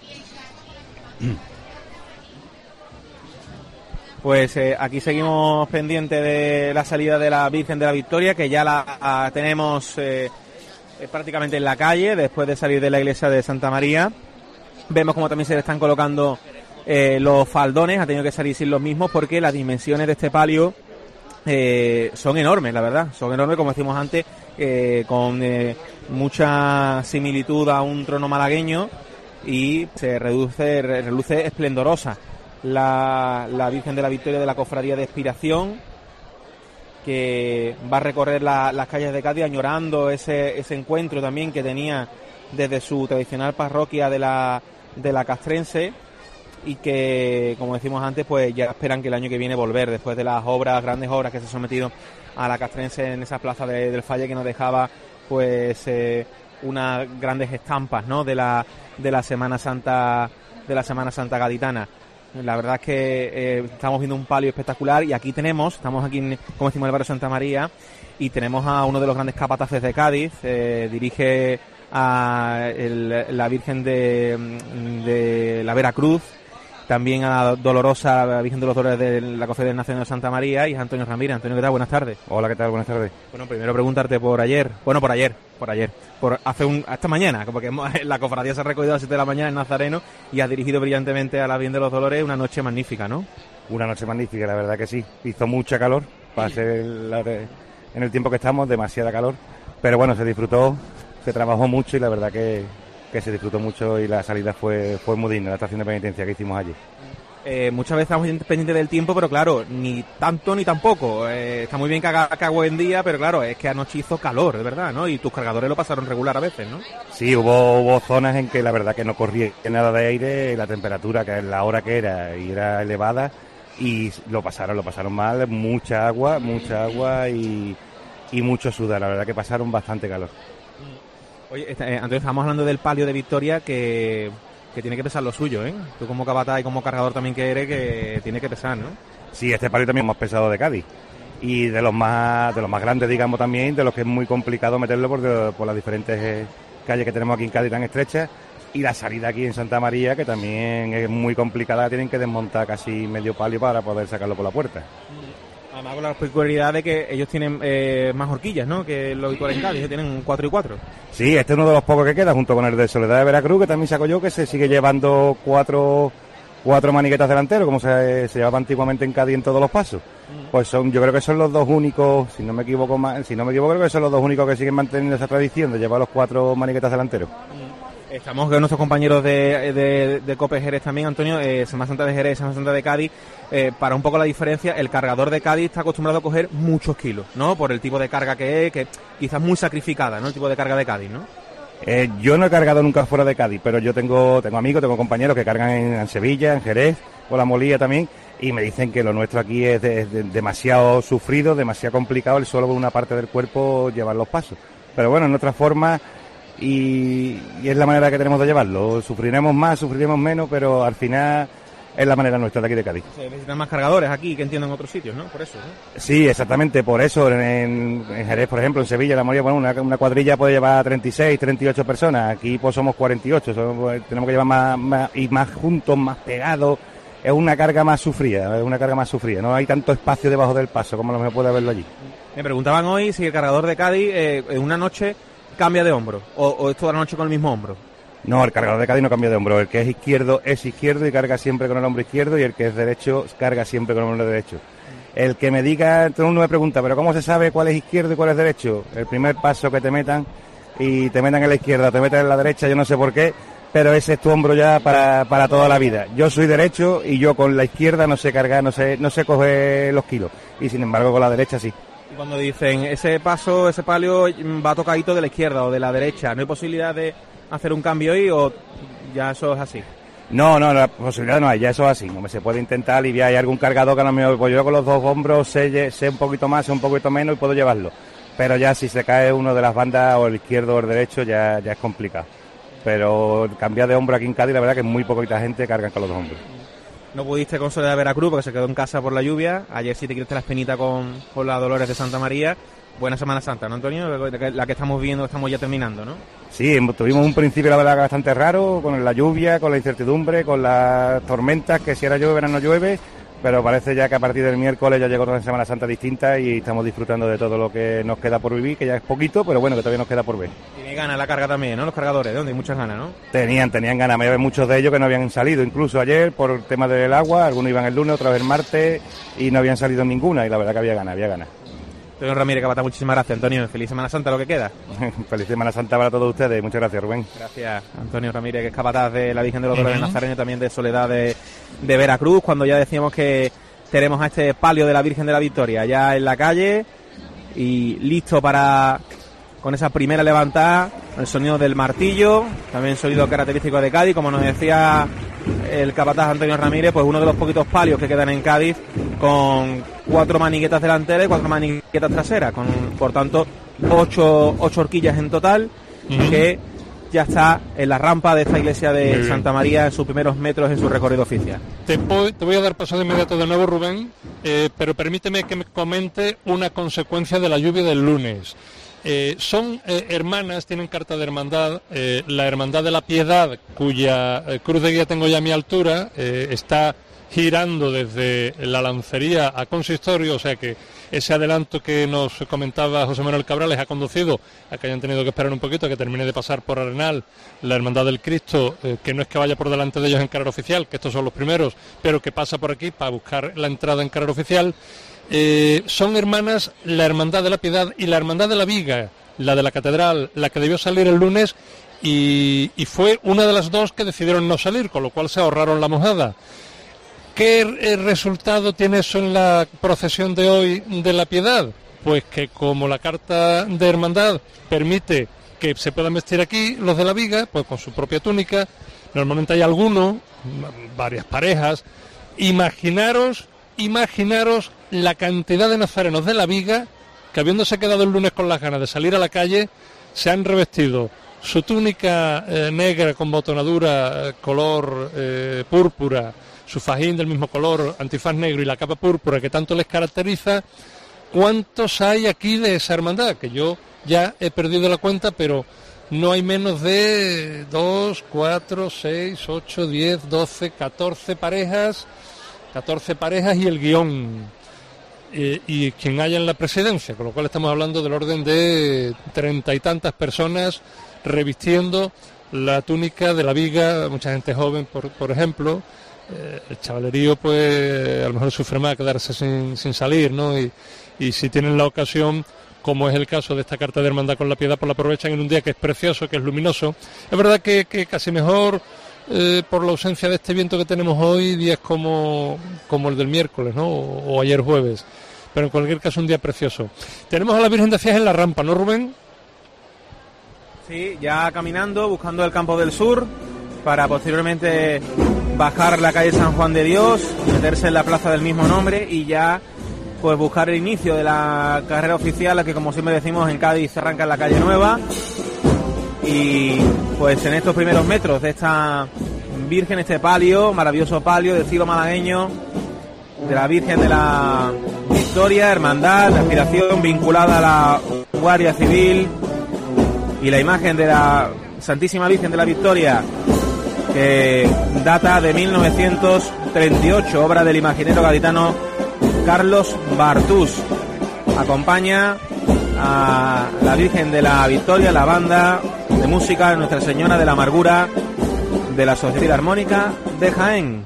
Pues aquí seguimos pendientes de la salida de la Virgen de la Victoria, que ya la tenemos prácticamente en la calle después de salir de la iglesia de Santa María. Vemos como también se le están colocando los faldones, ha tenido que salir sin los mismos porque las dimensiones de este palio son enormes, la verdad, son enormes, como decimos antes, con mucha similitud a un trono malagueño, y se reluce esplendorosa la Virgen de la Victoria de la Cofradía de Expiración, que va a recorrer las calles de Cádiz añorando ese encuentro también que tenía desde su tradicional parroquia de la Castrense, y que, como decimos antes, pues ya esperan que el año que viene volver, después de las grandes obras que se han sometido a la Castrense en esa plaza del Falle, que nos dejaba pues unas grandes estampas, ¿no?, de la Semana Santa gaditana. La verdad es que estamos viendo un palio espectacular, y aquí estamos aquí como decimos, en el barrio Santa María, y tenemos a uno de los grandes capataces de Cádiz. Dirige a la Virgen de la Veracruz, también a la Dolorosa Virgen de los Dolores de la Cofradía Nacional de Santa María, y a Antonio Ramírez. Antonio, ¿qué tal? Buenas tardes. Hola, ¿qué tal? Buenas tardes. Bueno, primero preguntarte por hasta mañana, porque la cofradía se ha recogido a las 7 de la mañana en Nazareno, y has dirigido brillantemente a la Virgen de los Dolores. Una noche magnífica, ¿no? Una noche magnífica, la verdad que sí. Hizo mucha calor para ser en el tiempo que estamos, demasiada calor, pero bueno, se disfrutó, se trabajó mucho, y la verdad que se disfrutó mucho, y la salida fue muy digna, la estación de penitencia que hicimos allí. muchas veces estamos pendientes del tiempo, pero claro, ni tanto ni tampoco. Está muy bien que haga buen día, pero claro, es que anoche hizo calor, de verdad, ¿no? Y tus cargadores lo pasaron regular a veces, ¿no? Sí, hubo zonas en que la verdad que no corría nada de aire, la temperatura, que es la hora que era, y era elevada, y lo pasaron mal, mucha agua y mucho sudor, la verdad que pasaron bastante calor. Oye, Antonio, estamos hablando del palio de Victoria que tiene que pesar lo suyo, ¿eh? Tú como capataz y como cargador también que eres, que tiene que pesar, ¿no? Sí, este palio también es más pesado de Cádiz y de los más grandes, digamos, también, de los que es muy complicado meterlo por las diferentes calles que tenemos aquí en Cádiz tan estrechas, y la salida aquí en Santa María, que también es muy complicada, tienen que desmontar casi medio palio para poder sacarlo por la puerta. Además, con la peculiaridad de que ellos tienen más horquillas, ¿no?, que lo habitual en Cádiz, tienen 4 y 4. Sí, este es uno de los pocos que queda, junto con el de Soledad de Veracruz, que también saco yo, que se sigue llevando cuatro maniquetas delanteros, como se llevaba antiguamente en Cádiz en todos los pasos. Pues yo creo que son los dos únicos, si no me equivoco, creo que son los dos únicos que siguen manteniendo esa tradición de llevar los 4 maniquetas delanteros. Estamos con nuestros compañeros de COPE Jerez también, Antonio, Semana Santa de Jerez, Semana Santa de Cádiz. Para un poco la diferencia, el cargador de Cádiz está acostumbrado a coger muchos kilos, ¿no? Por el tipo de carga que es, que quizás muy sacrificada, ¿no? El tipo de carga de Cádiz, ¿no? Yo no he cargado nunca fuera de Cádiz, pero yo tengo amigos, tengo compañeros que cargan en Sevilla, en Jerez, o La Molía también, y me dicen que lo nuestro aquí es demasiado sufrido, demasiado complicado el solo con una parte del cuerpo llevar los pasos. Pero bueno, en otra forma, y es la manera que tenemos de llevarlo. Sufriremos más, sufriremos menos, pero al final es la manera nuestra de aquí de Cádiz. Se necesitan más cargadores aquí que entiendo en otros sitios, ¿no? Por eso, ¿no? Sí, exactamente, por eso. En Jerez, por ejemplo, en Sevilla, La Molía, bueno, una cuadrilla puede llevar 36, 38 personas. Aquí pues somos 48, tenemos que llevar más juntos, más pegados. Es una carga más sufrida, no hay tanto espacio debajo del paso como lo mejor puede haberlo allí. Me preguntaban hoy si el cargador de Cádiz en una noche cambia de hombro, o es toda la noche con el mismo hombro. No, el cargador de Cádiz no cambia de hombro. El que es izquierdo y carga siempre con el hombro izquierdo, y el que es derecho carga siempre con el hombro derecho. El que me diga, todo el mundo me pregunta, ¿pero cómo se sabe cuál es izquierdo y cuál es derecho? El primer paso que te metan y te metan en la izquierda, te metan en la derecha, yo no sé por qué, pero ese es tu hombro ya para toda la vida. Yo soy derecho y yo con la izquierda no sé cargar, no sé coger los kilos, y sin embargo con la derecha sí. Y cuando dicen ese paso, ese palio va tocadito de la izquierda o de la derecha, ¿no hay posibilidad de hacer un cambio ahí o ya eso es así? No, la posibilidad no hay, ya eso es así. No se puede intentar aliviar. Hay algún cargador que a lo mejor, pues yo con los dos hombros sé un poquito más, sé un poquito menos y puedo llevarlo. Pero ya si se cae uno de las bandas, o el izquierdo o el derecho, ya es complicado. Pero cambiar de hombro aquí en Cádiz, la verdad que muy poquita gente carga con los dos hombros. No pudiste con Soledad de Veracruz porque se quedó en casa por la lluvia. Ayer sí te quitaste la espinita con la Dolores de Santa María. Buena Semana Santa, ¿no, Antonio? La que estamos viendo, estamos ya terminando, ¿no? Sí, tuvimos un principio, la verdad, bastante raro, con la lluvia, con la incertidumbre, con las tormentas, que si ahora llueve, no llueve, pero parece ya que a partir del miércoles ya llegó una Semana Santa distinta y estamos disfrutando de todo lo que nos queda por vivir, que ya es poquito, pero bueno, que todavía nos queda por ver. Tiene ganas la carga también, ¿no? Los cargadores, ¿de dónde? Hay muchas ganas, ¿no? Tenían ganas, me había muchos de ellos que no habían salido, incluso ayer, por el tema del agua, algunos iban el lunes, otros el martes, y no habían salido ninguna, y la verdad que había ganas. Antonio Ramírez, capataz, muchísimas gracias, Antonio. Feliz Semana Santa, lo que queda. Feliz Semana Santa para todos ustedes. Muchas gracias, Rubén. Gracias, Antonio Ramírez, que es capataz de la Virgen de los Dolores Nazareños, también de Soledad de Veracruz, cuando ya decíamos que tenemos a este palio de la Virgen de la Victoria ya en la calle y listo para, con esa primera levantada, el sonido del martillo, también sonido característico de Cádiz, como nos decía el capataz Antonio Ramírez, pues uno de los poquitos palios que quedan en Cádiz con 4 maniquetas delanteras y 4 maniquetas traseras, con por tanto 8 horquillas en total, que ya está en la rampa de esta iglesia de Santa María en sus primeros metros en su recorrido oficial. Te voy a dar paso de inmediato de nuevo, Rubén, pero permíteme que me comente una consecuencia de la lluvia del lunes. Son hermanas, tienen carta de hermandad. La Hermandad de la Piedad, cuya cruz de guía tengo ya a mi altura, está girando desde la Lancería a Consistorio, o sea que ese adelanto que nos comentaba José Manuel Cabral les ha conducido a que hayan tenido que esperar un poquito a que termine de pasar por Arenal la Hermandad del Cristo, que no es que vaya por delante de ellos en carrera oficial, que estos son los primeros, pero que pasa por aquí para buscar la entrada en carrera oficial. Son hermanas la Hermandad de la Piedad y la Hermandad de la Viga, la de la Catedral, la que debió salir el lunes y fue una de las dos que decidieron no salir, con lo cual se ahorraron la mojada. ¿Qué resultado tiene eso en la procesión de hoy de la Piedad? Pues que como la carta de hermandad permite que se puedan vestir aquí los de la viga, pues con su propia túnica, normalmente hay algunos, varias parejas. Imaginaros la cantidad de nazarenos de la viga que, habiéndose quedado el lunes con las ganas de salir a la calle, se han revestido su túnica negra con botonadura color púrpura, su fajín del mismo color, antifaz negro y la capa púrpura que tanto les caracteriza. ¿Cuántos hay aquí de esa hermandad? Que yo ya he perdido la cuenta, pero no hay menos de 2, 4, 6, 8, 10, 12, 14 parejas y el guión. Y quien haya en la presidencia, con lo cual estamos hablando del orden de 30 y tantas personas revistiendo la túnica de la viga, mucha gente joven, por ejemplo. El chavalerío, pues, a lo mejor sufre más quedarse sin salir, ¿no? Y si tienen la ocasión, como es el caso de esta carta de hermandad con la Piedad, pues la aprovechan en un día que es precioso, que es luminoso. Es verdad que casi mejor, por la ausencia de este viento que tenemos hoy, días como el del miércoles, ¿no? O ayer jueves. Pero en cualquier caso, un día precioso. Tenemos a la Virgen de Cías en la rampa, ¿no, Rubén? Sí, ya caminando, buscando el Campo del Sur, para posteriormente bajar la calle San Juan de Dios, meterse en la plaza del mismo nombre y ya pues buscar el inicio de la carrera oficial, la que, como siempre decimos, en Cádiz se arranca en la calle Nueva. Y pues en estos primeros metros de esta Virgen, este palio, maravilloso palio de estilo malagueño, de la Virgen de la Victoria, hermandad, la aspiración vinculada a la Guardia Civil, y la imagen de la Santísima Virgen de la Victoria, que data de 1938, obra del imaginero gaditano Carlos Bartús. Acompaña a la Virgen de la Victoria la banda de música de Nuestra Señora de la Amargura de la Sociedad Filarmónica de Jaén.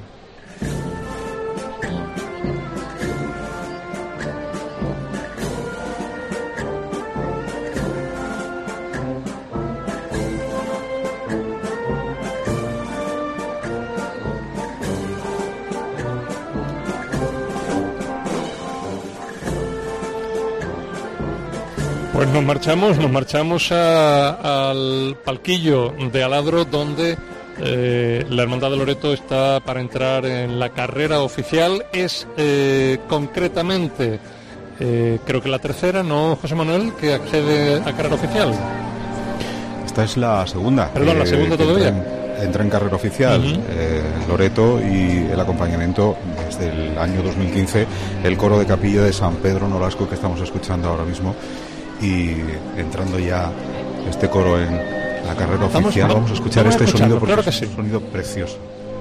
Pues nos marchamos al palquillo de Aladro, donde la Hermandad de Loreto está para entrar en la carrera oficial. Es concretamente, creo que la tercera, ¿no, José Manuel?, que accede a carrera oficial. Esta es la segunda. Perdón, la segunda todavía. Entra en carrera oficial, Loreto, y el acompañamiento desde el año 2015, el coro de capilla de San Pedro Nolasco, que estamos escuchando ahora mismo. Y entrando ya este coro en la carrera oficial, vamos a escuchar este sonido, porque claro que sí, es un sonido precioso.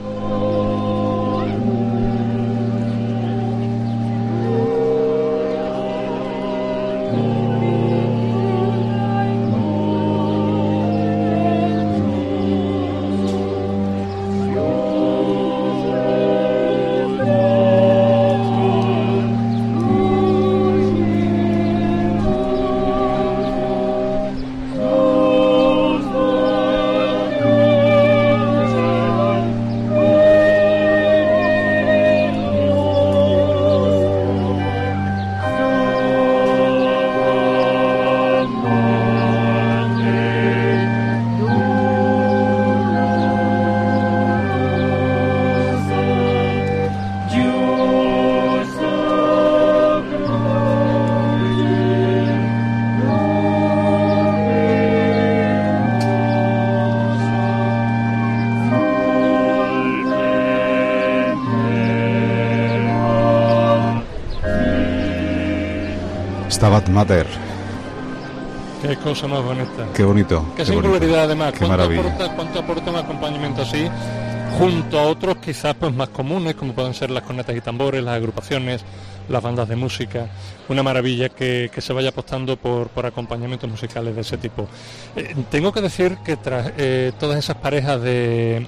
Stabat Mater. Qué cosa más bonita. Qué bonito. Qué singularidad, además. Qué maravilla. ¿Cuánto aporta un acompañamiento así? Junto a otros quizás pues más comunes, como pueden ser las cornetas y tambores, las agrupaciones, las bandas de música. Una maravilla que se vaya apostando por acompañamientos musicales de ese tipo. Tengo que decir que tras todas esas parejas de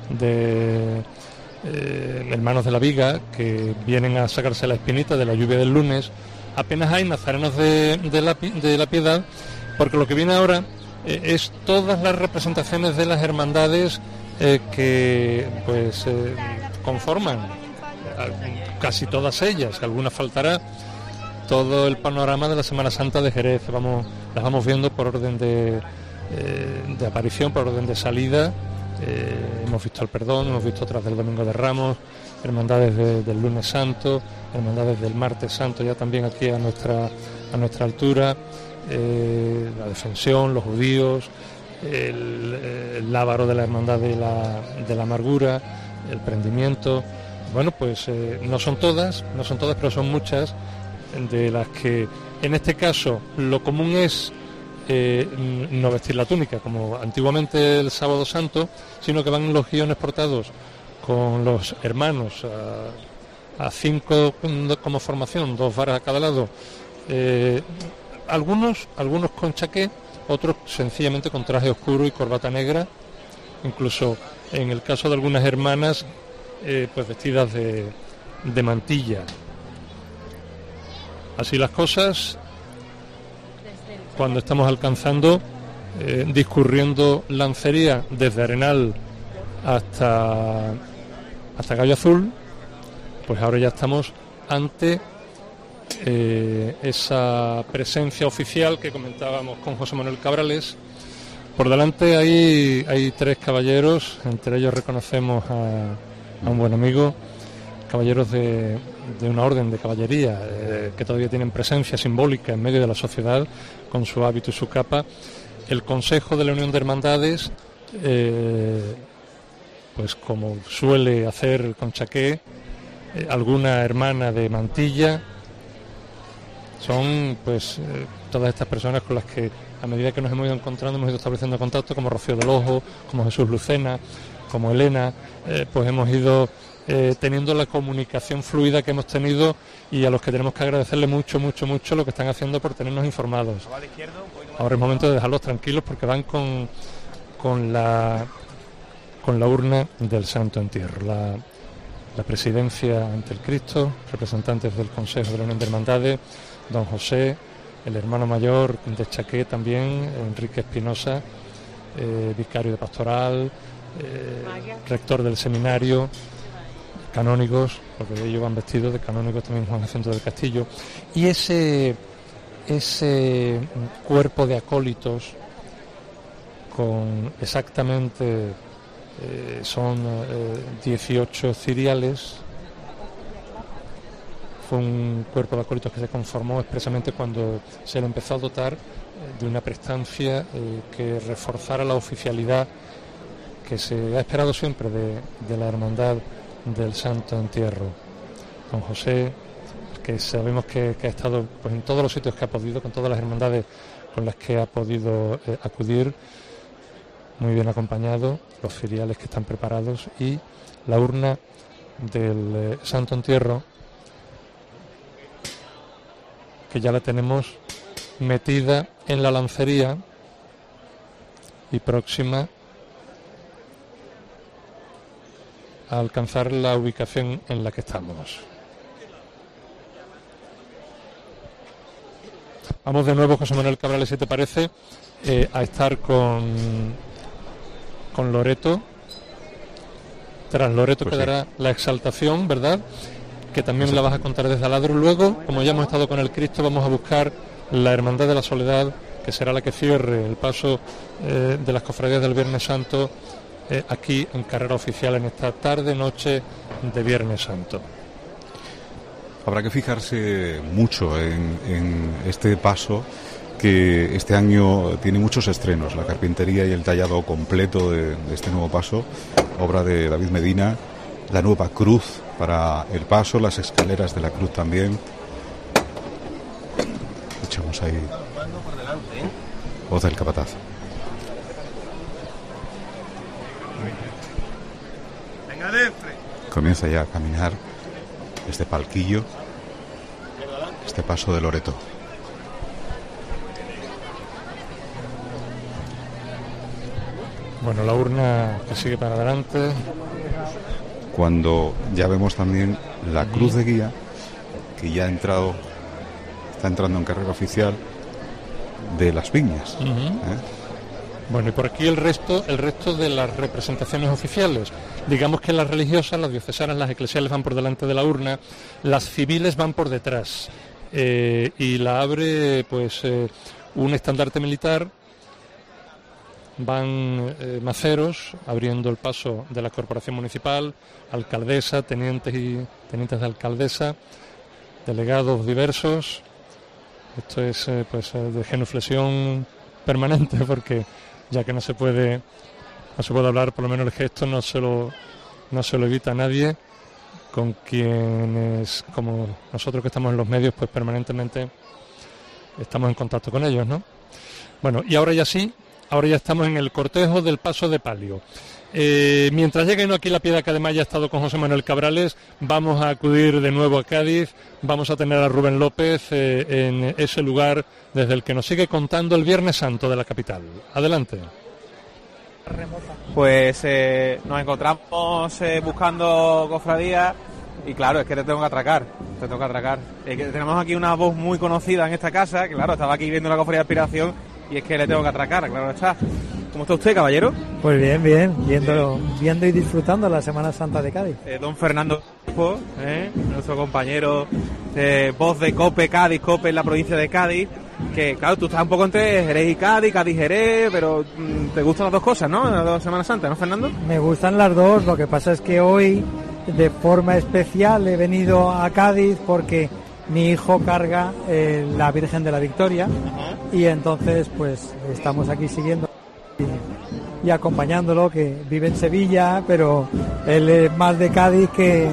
hermanos de la Viga que vienen a sacarse la espinita de la lluvia del lunes, apenas hay nazarenos de la Piedad, porque lo que viene ahora es todas las representaciones de las hermandades que pues conforman casi todas ellas, algunas faltará, todo el panorama de la Semana Santa de Jerez. Las vamos viendo por orden de aparición, por orden de salida. Hemos visto el Perdón, hemos visto otras del Domingo de Ramos, hermandades del Lunes Santo, hermandades del Martes Santo, ya también aquí a nuestra altura, la Defensión, los judíos, el lábaro de la Hermandad de la Amargura, el Prendimiento. Bueno, pues no son todas, pero son muchas, de las que en este caso lo común es no vestir la túnica como antiguamente el Sábado Santo, sino que van los guiones portados con los hermanos a 5 como formación, 2 varas a cada lado, algunos con chaqué, otros sencillamente con traje oscuro y corbata negra, incluso en el caso de algunas hermanas pues vestidas de mantilla. Así las cosas cuando estamos alcanzando, discurriendo Lancería desde Arenal hasta Gallo Azul, pues ahora ya estamos ante esa presencia oficial que comentábamos con José Manuel Cabrales. Por delante hay 3 caballeros, entre ellos reconocemos a un buen amigo, caballeros de una orden de caballería que todavía tienen presencia simbólica en medio de la sociedad con su hábito y su capa. El Consejo de la Unión de Hermandades, pues como suele hacer con chaqué, alguna hermana de mantilla. Son pues todas estas personas con las que a medida que nos hemos ido encontrando hemos ido estableciendo contacto, como Rocío del Ojo, como Jesús Lucena, como Elena, pues hemos ido teniendo la comunicación fluida que hemos tenido, y a los que tenemos que agradecerle mucho lo que están haciendo por tenernos informados. Ahora es momento de dejarlos tranquilos porque van con la urna del Santo Entierro. La presidencia ante el Cristo, representantes del Consejo de la Unión de Hermandades, don José, el hermano mayor de Chaqué también, Enrique Espinosa, vicario de pastoral, rector del seminario, canónigos, porque ellos van vestidos de canónigos, también Juan Jacinto del Castillo, y ese cuerpo de acólitos con exactamente son 18 ciriales. Fue un cuerpo de acólitos que se conformó expresamente cuando se le empezó a dotar de una prestancia que reforzara la oficialidad que se ha esperado siempre de la hermandad del Santo Entierro. Don José, que sabemos que ha estado pues en todos los sitios que ha podido, con todas las hermandades con las que ha podido acudir, muy bien acompañado, los filiales que están preparados y la urna del Santo Entierro, que ya la tenemos metida en la lancería y próxima a alcanzar la ubicación en la que estamos. Vamos de nuevo, José Manuel Cabrales, si te parece, a estar con Loreto. Tras Loreto pues quedará la exaltación, ¿verdad?, que también la vas a contar desde Aladro. Luego, como ya hemos estado con el Cristo, vamos a buscar la Hermandad de la Soledad, que será la que cierre el paso de las cofradías del Viernes Santo aquí en carrera oficial en esta tarde-noche de Viernes Santo. Habrá que fijarse mucho en este paso, que este año tiene muchos estrenos, la carpintería y el tallado completo de este nuevo paso, obra de David Medina, la nueva cruz para el paso, las escaleras de la cruz también. Escuchamos ahí voz del capataz. Comienza ya a caminar este palquillo, este paso de Loreto. Bueno, la urna que sigue para adelante. Cuando ya vemos también la cruz de guía, que ya está entrando en carrera oficial de las Viñas. Bueno, y por aquí el resto de las representaciones oficiales. Digamos que las religiosas, las diocesanas, las eclesiales van por delante de la urna, las civiles van por detrás. Y la abre pues un estandarte militar, van maceros abriendo el paso de la corporación municipal, alcaldesa, tenientes de alcaldesa, delegados diversos. Esto es de genuflexión permanente, porque ya que no se puede hablar, por lo menos el gesto no se lo evita a nadie, con quienes, como nosotros que estamos en los medios, pues permanentemente estamos en contacto con ellos, ¿no? Bueno, y ahora ya estamos en el cortejo del paso de palio. Mientras lleguen aquí la piedra, que además ya ha estado con José Manuel Cabrales, vamos a acudir de nuevo a Cádiz, vamos a tener a Rubén López en ese lugar desde el que nos sigue contando el Viernes Santo de la capital. Adelante. Pues nos encontramos buscando cofradía y claro, es que te tengo que atracar. Tenemos aquí una voz muy conocida en esta casa, que claro, estaba aquí viendo la cofradía de aspiración y es que le tengo que atracar, claro está. ¿Cómo está usted, caballero? Pues bien, viendo y disfrutando la Semana Santa de Cádiz. Don Fernando, nuestro compañero de voz de COPE Cádiz, COPE en la provincia de Cádiz, que claro, tú estás un poco entre Jerez y Cádiz, Cádiz-Jerez, pero te gustan las dos cosas, ¿no? Las dos Semanas Santas, ¿no, Fernando? Me gustan las dos, lo que pasa es que hoy, de forma especial, he venido a Cádiz porque mi hijo carga la Virgen de la Victoria. Ajá. Y entonces pues estamos aquí siguiendo y acompañándolo, que vive en Sevilla, pero él es más de Cádiz que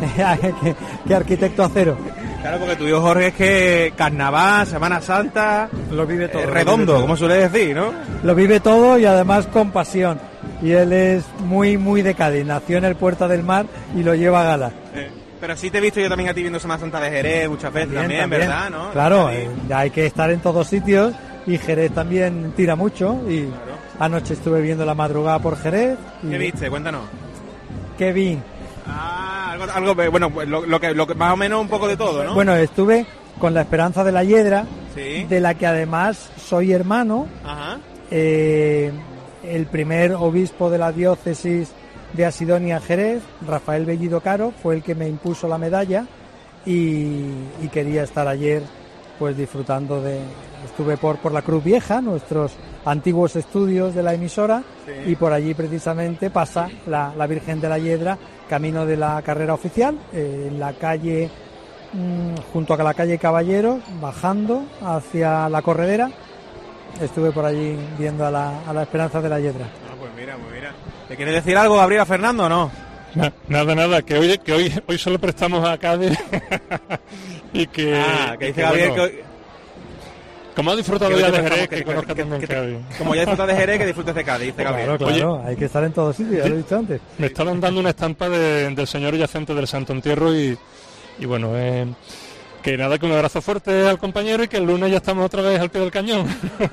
arquitecto acero. Claro, porque tu hijo Jorge es que Carnaval, Semana Santa, lo vive todo. Redondo, como suele decir, ¿no? Lo vive todo y además con pasión. Y él es muy, muy de Cádiz, nació en el Puerta del Mar y lo lleva a gala. Pero sí te he visto yo también a ti viendo Semana Santa de Jerez muchas veces también, ¿verdad? ¿No? Claro, hay que estar en todos sitios y Jerez también tira mucho y claro. Anoche estuve viendo la madrugada por Jerez. ¿Qué viste? Cuéntanos. ¿Qué vi? Algo bueno, lo que más o menos un poco de todo, ¿no? Bueno, estuve con la Esperanza de la Hiedra, ¿sí? De la que además soy hermano. Ajá. El primer obispo de la diócesis de Asidonia Jerez, Rafael Bellido Caro, fue el que me impuso la medalla y quería estar ayer pues disfrutando estuve por la Cruz Vieja, nuestros antiguos estudios de la emisora, sí. Y por allí precisamente pasa la Virgen de la Hiedra, camino de la carrera oficial, en la calle, junto a la calle Caballeros, bajando hacia la Corredera. Estuve por allí viendo a la Esperanza de la Hiedra. Pues mira. ¿Le quieres decir algo, Gabriel, a Fernando o no? Nada, que hoy solo prestamos a Cádiz y que dice Gabriel bueno, que como ha disfrutado ya de Jerez, que conozca también Cádiz. Como ya disfrutas de Jerez, que disfrutes de Cádiz, dice Gabriel. Claro, Oye, hay que estar en todos sitios, ya lo he dicho antes. Me estaban dando una estampa del señor yacente del Santo Entierro y bueno, que nada, que un abrazo fuerte al compañero y que el lunes ya estamos otra vez al pie del cañón.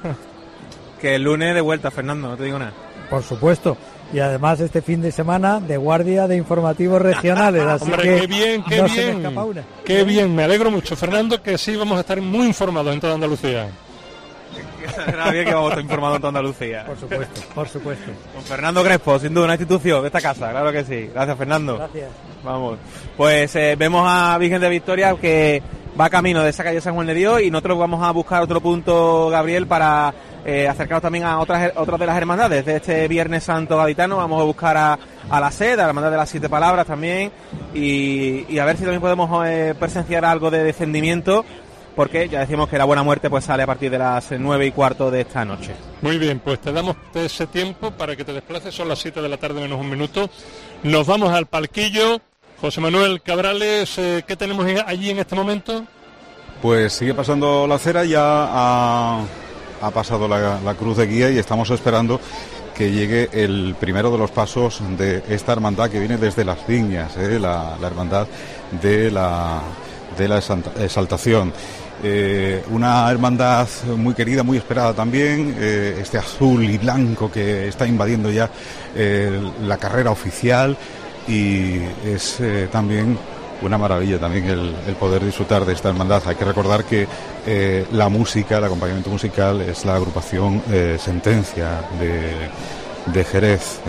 Que el lunes de vuelta, Fernando, no te digo nada. Por supuesto. Y además este fin de semana de guardia de informativos regionales. Así hombre, que qué bien. Qué bien, me alegro mucho, Fernando, que sí vamos a estar muy informados en toda Andalucía. Será bien que vamos a estar informados en toda Andalucía. Por supuesto. Con Fernando Crespo, sin duda, una institución de esta casa, claro que sí. Gracias, Fernando. Gracias. Vamos. Pues vemos a Virgen de Victoria que va camino de esa calle San Juan de Dios y nosotros vamos a buscar otro punto, Gabriel, para acercarnos también a otras de las hermandades de este Viernes Santo gaditano. Vamos a buscar a la sede, a la hermandad de las 7 palabras también y a ver si también podemos presenciar algo de descendimiento, porque ya decimos que la Buena Muerte pues sale a partir de las 9:15 de esta noche. Muy bien, pues te damos ese tiempo para que te desplaces, son las 7 de la tarde menos un minuto. Nos vamos al palquillo. José Manuel Cabrales, ¿qué tenemos allí en este momento? Pues sigue pasando la cera, ya ha pasado la cruz de guía y estamos esperando que llegue el primero de los pasos de esta hermandad que viene desde Las Viñas, la hermandad de la exaltación. Una hermandad muy querida, muy esperada también, este azul y blanco que está invadiendo ya la carrera oficial y es también una maravilla también el poder disfrutar de esta hermandad. Hay que recordar que la música, el acompañamiento musical es la agrupación Sentencia de Jerez.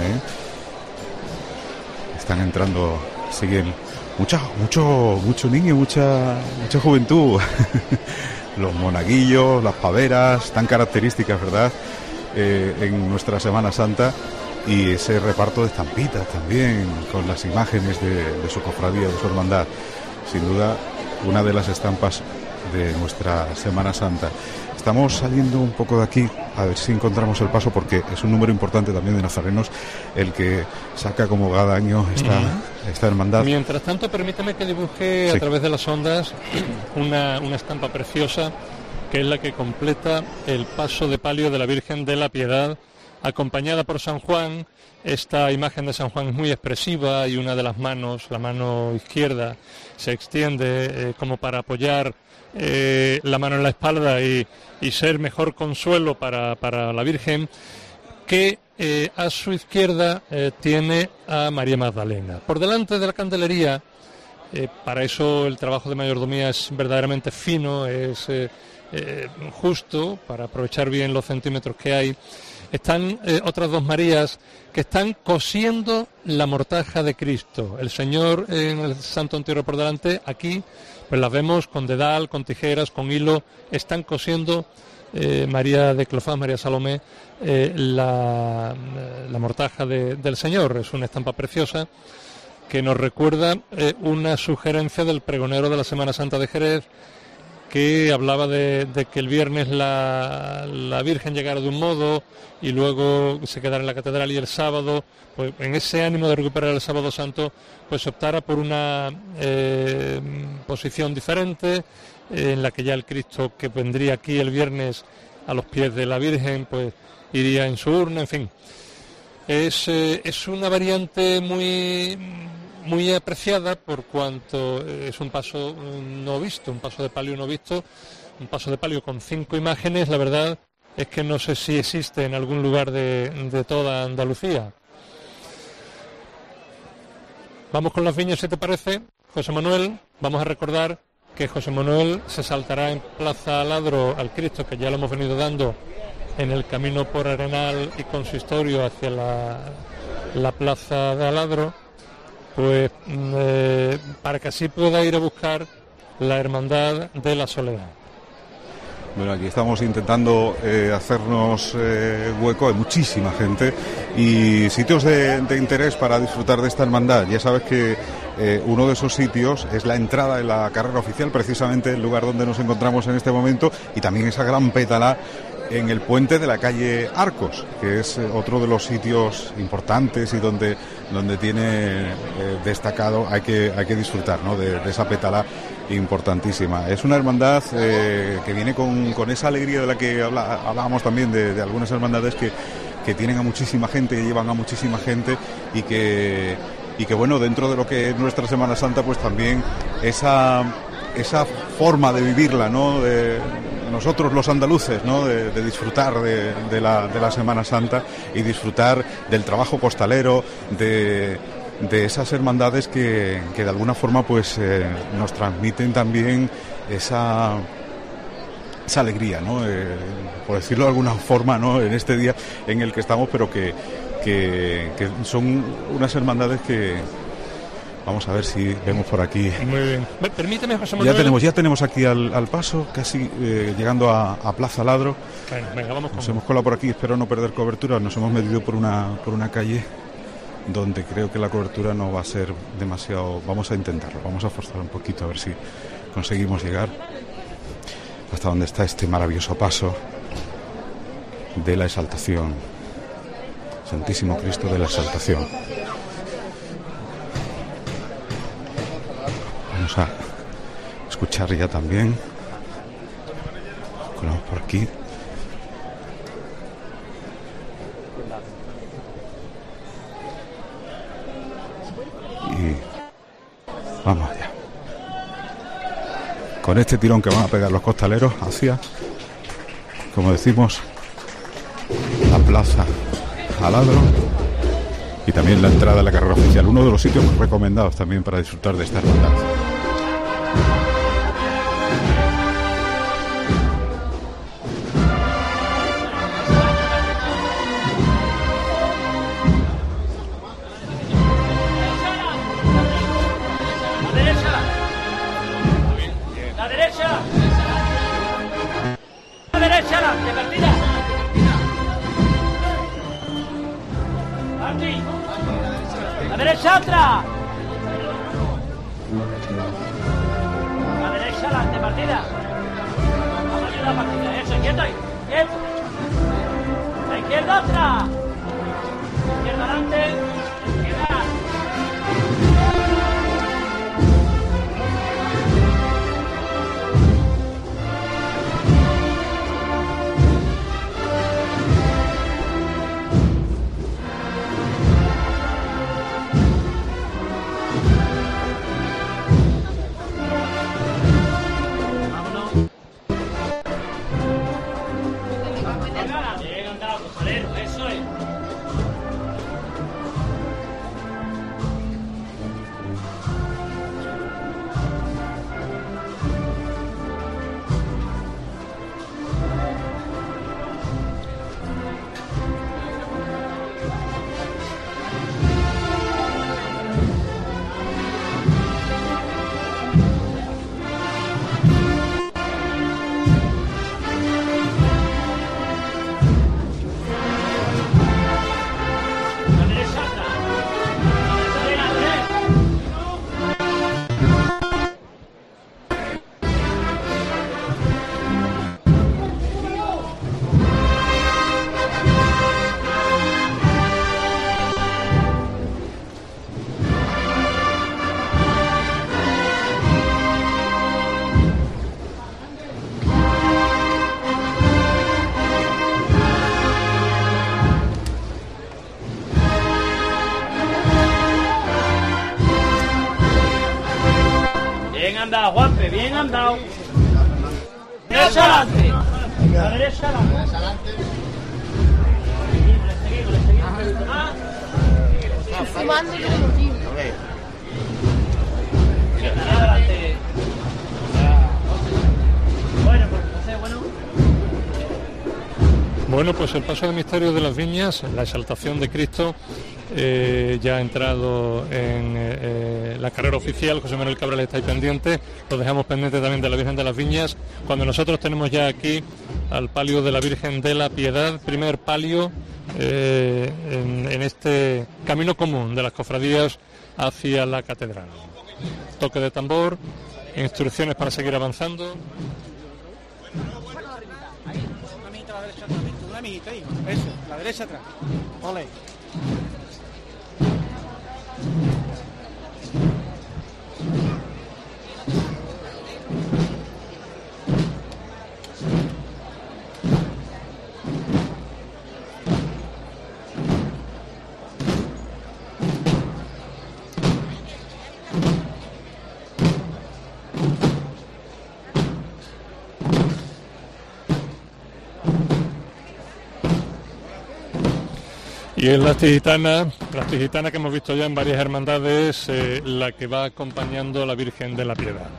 Están entrando, siguen mucho niño, mucha juventud. Los monaguillos, las paveras, tan características, ¿verdad?, en nuestra Semana Santa, y ese reparto de estampitas también, con las imágenes de su cofradía, de su hermandad. Sin duda, una de las estampas de nuestra Semana Santa. Estamos saliendo un poco de aquí, a ver si encontramos el paso, porque es un número importante también de nazarenos el que saca como cada año esta hermandad. Mientras tanto, permítame que dibuje a través de las ondas una estampa preciosa, que es la que completa el paso de palio de la Virgen de la Piedad, acompañada por San Juan. Esta imagen de San Juan es muy expresiva y una de las manos, la mano izquierda, se extiende como para apoyar la mano en la espalda y ser mejor consuelo para la Virgen, que a su izquierda tiene a María Magdalena. Por delante de la candelería, para eso el trabajo de mayordomía es verdaderamente fino, es justo, para aprovechar bien los centímetros que hay. Están otras dos Marías que están cosiendo la mortaja de Cristo. El Señor en el Santo Entierro por delante, aquí pues las vemos con dedal, con tijeras, con hilo. Están cosiendo María de Clofás, María Salomé, la mortaja del Señor. Es una estampa preciosa que nos recuerda una sugerencia del pregonero de la Semana Santa de Jerez, que hablaba de que el viernes la Virgen llegara de un modo y luego se quedara en la catedral, y el sábado, pues en ese ánimo de recuperar el Sábado Santo, pues optara por una posición diferente, en la que ya el Cristo que vendría aquí el viernes a los pies de la Virgen, pues iría en su urna, en fin. Es una variante muy apreciada, por cuanto es un paso no visto, un paso de palio no visto, un paso de palio con 5 imágenes. La verdad es que no sé si existe en algún lugar de toda Andalucía. Vamos con las viñas, si te parece, José Manuel. Vamos a recordar que José Manuel se saltará en Plaza Aladro al Cristo, que ya lo hemos venido dando en el camino por Arenal y Consistorio hacia la Plaza de Aladro, pues para que así pueda ir a buscar la Hermandad de la Soledad. Bueno, aquí estamos intentando hacernos hueco, hay muchísima gente y sitios de interés para disfrutar de esta hermandad. Ya sabes que uno de esos sitios es la entrada en la carrera oficial, precisamente el lugar donde nos encontramos en este momento, y también esa gran pétala en el puente de la calle Arcos, que es otro de los sitios importantes y donde tiene destacado, hay que disfrutar, ¿no?, de esa pétala importantísima. Es una hermandad que viene con esa alegría de la que hablábamos también de algunas hermandades que tienen a muchísima gente, que llevan a muchísima gente, y que bueno, dentro de lo que es nuestra Semana Santa, pues también esa forma de vivirla, ¿no?, de nosotros los andaluces, ¿no?, de disfrutar de la Semana Santa y disfrutar del trabajo costalero, de esas hermandades que de alguna forma pues nos transmiten también esa alegría, ¿no?, por decirlo de alguna forma, ¿no?, en este día en el que estamos, pero que son unas hermandades que vamos a ver si vemos por aquí. Muy bien. Permíteme, José Manuel. Ya tenemos aquí al paso, casi llegando a Plaza Aladro. Venga, vamos. Nos hemos colado por aquí, espero no perder cobertura. Nos hemos metido por una calle donde creo que la cobertura no va a ser demasiado. Vamos a intentarlo, vamos a forzar un poquito a ver si conseguimos llegar hasta donde está este maravilloso paso de la Exaltación. Santísimo Cristo de la Exaltación. Vamos a escuchar ya también. Colamos por aquí. Y vamos allá. Con este tirón que van a pegar los costaleros hacia, como decimos, la Plaza Aladro, y también la entrada a la carrera oficial, uno de los sitios recomendados también para disfrutar de esta hermandad. derecha atrás. La derecha adelante, partida. Vamos a ayudar a partida. Eso, quieto ahí. Quieto. La izquierda atrás. Izquierda adelante. Izquierda. andado, Juanpe, bien andado. Derecha adelante. La derecha adelante. Fumando y como tío. Adelante. Bueno, pues el paso de misterio de las viñas, la exaltación de Cristo, ya ha entrado en la carrera oficial. José Manuel Cabral está ahí pendiente, lo dejamos pendiente también de la Virgen de las Viñas, cuando nosotros tenemos ya aquí al palio de la Virgen de la Piedad, primer palio en este camino común de las cofradías hacia la catedral. Toque de tambor, instrucciones para seguir avanzando. Una amiguita ahí, eso, la derecha atrás. Ole. Y es la tigitana que hemos visto ya en varias hermandades, la que va acompañando a la Virgen de la Piedad.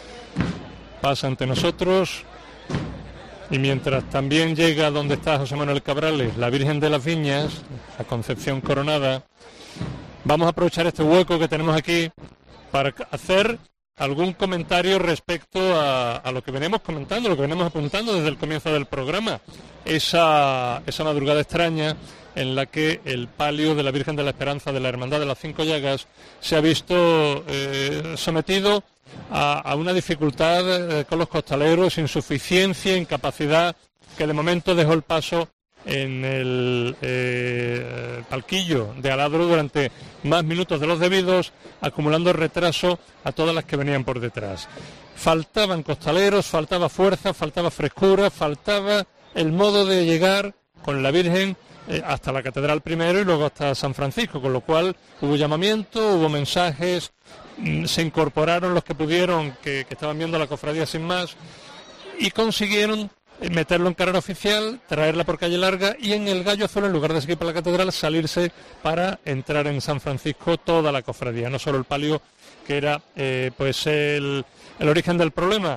Pasa ante nosotros y mientras también llega donde está José Manuel Cabrales, la Virgen de las Viñas, la Concepción Coronada, vamos a aprovechar este hueco que tenemos aquí para hacer algún comentario respecto a lo que venimos comentando, lo que venimos apuntando desde el comienzo del programa, esa madrugada extraña en la que el palio de la Virgen de la Esperanza de la Hermandad de las Cinco Llagas se ha visto sometido a una dificultad con los costaleros, insuficiencia, incapacidad, que de momento dejó el paso en el palquillo de Aladro durante más minutos de los debidos, acumulando retraso a todas las que venían por detrás. Faltaban costaleros, faltaba fuerza, faltaba frescura, faltaba el modo de llegar con la Virgen hasta la catedral primero y luego hasta San Francisco, con lo cual hubo llamamiento, hubo mensajes, se incorporaron los que pudieron, que estaban viendo la cofradía sin más, y consiguieron meterlo en carrera oficial, traerla por calle larga y en el Gallo Azul, en lugar de seguir por la catedral, salirse para entrar en San Francisco toda la cofradía, no solo el palio, que era pues el origen del problema.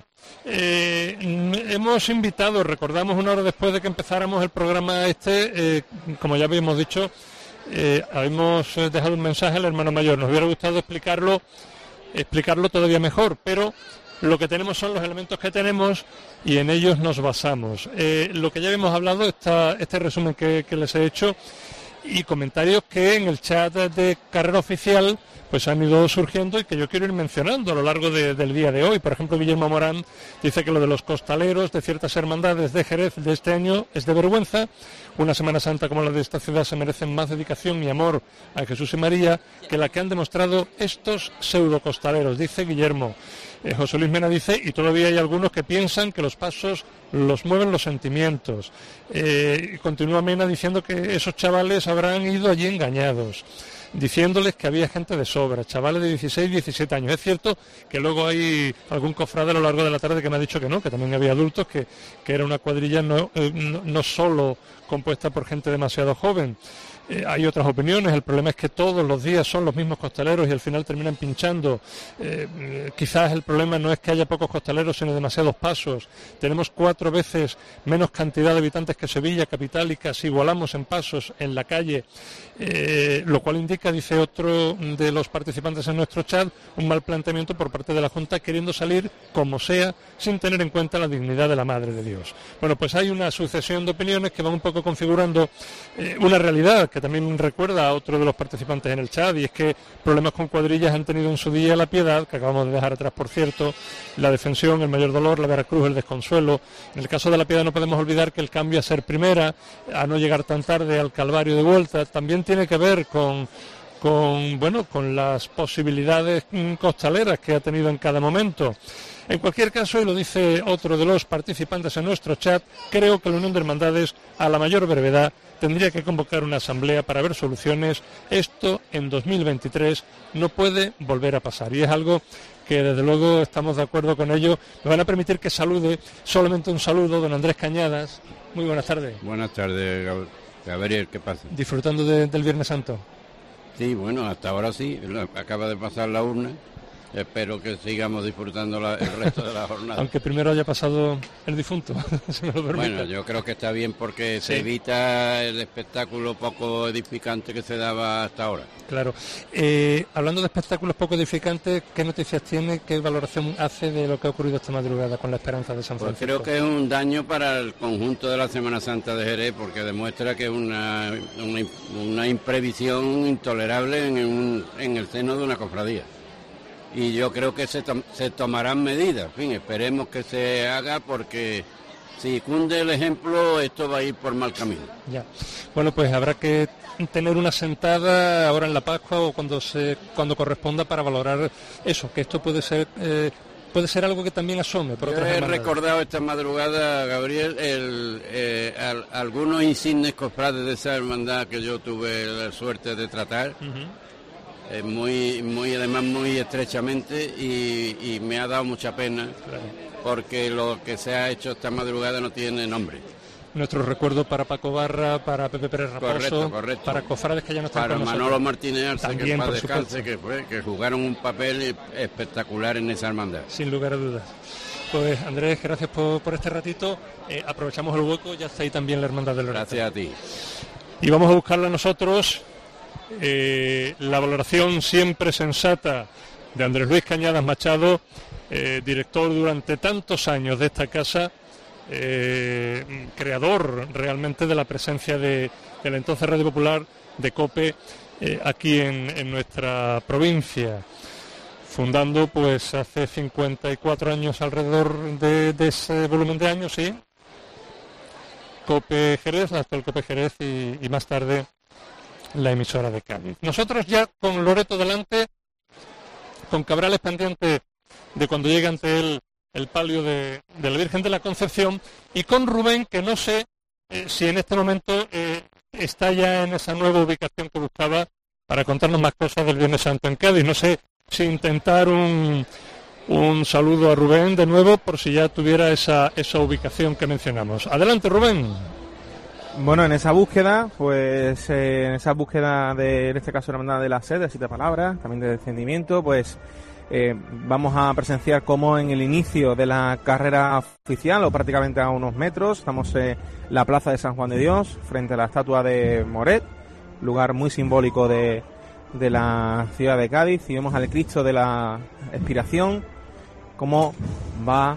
Hemos invitado, recordamos una hora después de que empezáramos el programa como ya habíamos dicho, habíamos dejado un mensaje al hermano mayor. Nos hubiera gustado explicarlo todavía mejor, pero lo que tenemos son los elementos que tenemos y en ellos nos basamos. Lo que ya habíamos hablado, este resumen que les he hecho, y comentarios que en el chat de Carrera Oficial pues han ido surgiendo y que yo quiero ir mencionando a lo largo del día de hoy. Por ejemplo, Guillermo Morán dice que lo de los costaleros de ciertas hermandades de Jerez de este año es de vergüenza. Una Semana Santa como la de esta ciudad se merecen más dedicación y amor a Jesús y María que la que han demostrado estos pseudocostaleros, dice Guillermo. José Luis Mena dice, y todavía hay algunos que piensan que los pasos los mueven los sentimientos. Y continúa Mena diciendo que esos chavales habrán ido allí engañados, diciéndoles que había gente de sobra, chavales de 16, 17 años. Es cierto que luego hay algún cofrade a lo largo de la tarde que me ha dicho que no, que también había adultos, que era una cuadrilla no solo compuesta por gente demasiado joven. Hay otras opiniones, el problema es que todos los días son los mismos costaleros y al final terminan pinchando. Quizás el problema no es que haya pocos costaleros, sino demasiados pasos. Tenemos 4 veces menos cantidad de habitantes que Sevilla, capital, y casi igualamos en pasos en la calle, lo cual indica, dice otro de los participantes en nuestro chat, un mal planteamiento por parte de la Junta, queriendo salir como sea, sin tener en cuenta la dignidad de la Madre de Dios. Bueno, pues hay una sucesión de opiniones que van un poco configurando una realidad que también recuerda a otro de los participantes en el chat, y es que problemas con cuadrillas han tenido en su día la Piedad, que acabamos de dejar atrás, por cierto, la Defensión, el Mayor Dolor, la Veracruz, el Desconsuelo. En el caso de la Piedad no podemos olvidar que el cambio a ser primera, a no llegar tan tarde al Calvario de vuelta, también tiene que ver con las posibilidades costaleras que ha tenido en cada momento. En cualquier caso, y lo dice otro de los participantes en nuestro chat, creo que la Unión de Hermandades, a la mayor brevedad, tendría que convocar una asamblea para ver soluciones. Esto en 2023 no puede volver a pasar, y es algo que desde luego estamos de acuerdo con ello. Me van a permitir que salude, solamente un saludo, don Andrés Cañadas. Muy buenas tardes. Buenas tardes, Gabriel, ¿qué pasa? ¿Disfrutando del Viernes Santo? Sí, bueno, hasta ahora sí, acaba de pasar la urna. Espero que sigamos disfrutando el resto de la jornada. Aunque primero haya pasado el difunto, si me lo permite. Bueno, yo creo que está bien porque sí, se evita el espectáculo poco edificante que se daba hasta ahora. Claro. Hablando de espectáculos poco edificantes, ¿qué noticias tiene, qué valoración hace de lo que ha ocurrido esta madrugada con la Esperanza de San Francisco? Pues creo que es un daño para el conjunto de la Semana Santa de Jerez, porque demuestra que es una imprevisión intolerable en el seno de una cofradía. Y yo creo que se tomarán medidas. En fin, esperemos que se haga, porque si cunde el ejemplo, esto va a ir por mal camino. Ya. Bueno, pues habrá que tener una sentada ahora en la Pascua o cuando corresponda para valorar eso, que esto puede ser algo que también asome por otras hermandades. He recordado esta madrugada, Gabriel, algunos insignes cofrades de esa hermandad que yo tuve la suerte de tratar. Además muy estrechamente, y me ha dado mucha pena, claro, porque lo que se ha hecho esta madrugada no tiene nombre. Nuestro recuerdo para Paco Barra, para Pepe Pérez Raposo, correcto. Para cofrades que ya no están para con nosotros. Manolo Martínez Arce, también, que en paz descanse, que jugaron un papel espectacular en esa hermandad. Sin lugar a dudas. Pues Andrés, gracias por este ratito. Aprovechamos el hueco, ya está ahí también la Hermandad del Loreto. Gracias a ti. Y vamos a buscarla nosotros. La valoración siempre sensata de Andrés Luis Cañadas Machado, director durante tantos años de esta casa, creador realmente de la presencia de la entonces Radio Popular, de COPE, aquí en nuestra provincia, fundando pues hace 54 años, alrededor de ese volumen de años, sí, COPE Jerez, hasta el COPE Jerez y más tarde la emisora de Cádiz. Nosotros ya con Loreto delante, con Cabrales pendiente de cuando llegue ante él el palio de la Virgen de la Concepción, y con Rubén, que no sé si en este momento está ya en esa nueva ubicación que buscaba para contarnos más cosas del Viernes Santo en Cádiz. No sé si intentar un saludo a Rubén de nuevo, por si ya tuviera esa ubicación que mencionamos. Adelante, Rubén. Bueno, en esa búsqueda de, en este caso, la hermandad de la sed, de 7 palabras, también de descendimiento, pues vamos a presenciar cómo en el inicio de la carrera oficial, o prácticamente a unos metros, estamos en la plaza de San Juan de Dios, frente a la estatua de Moret, lugar muy simbólico de la ciudad de Cádiz, y vemos al Cristo de la Expiración, cómo va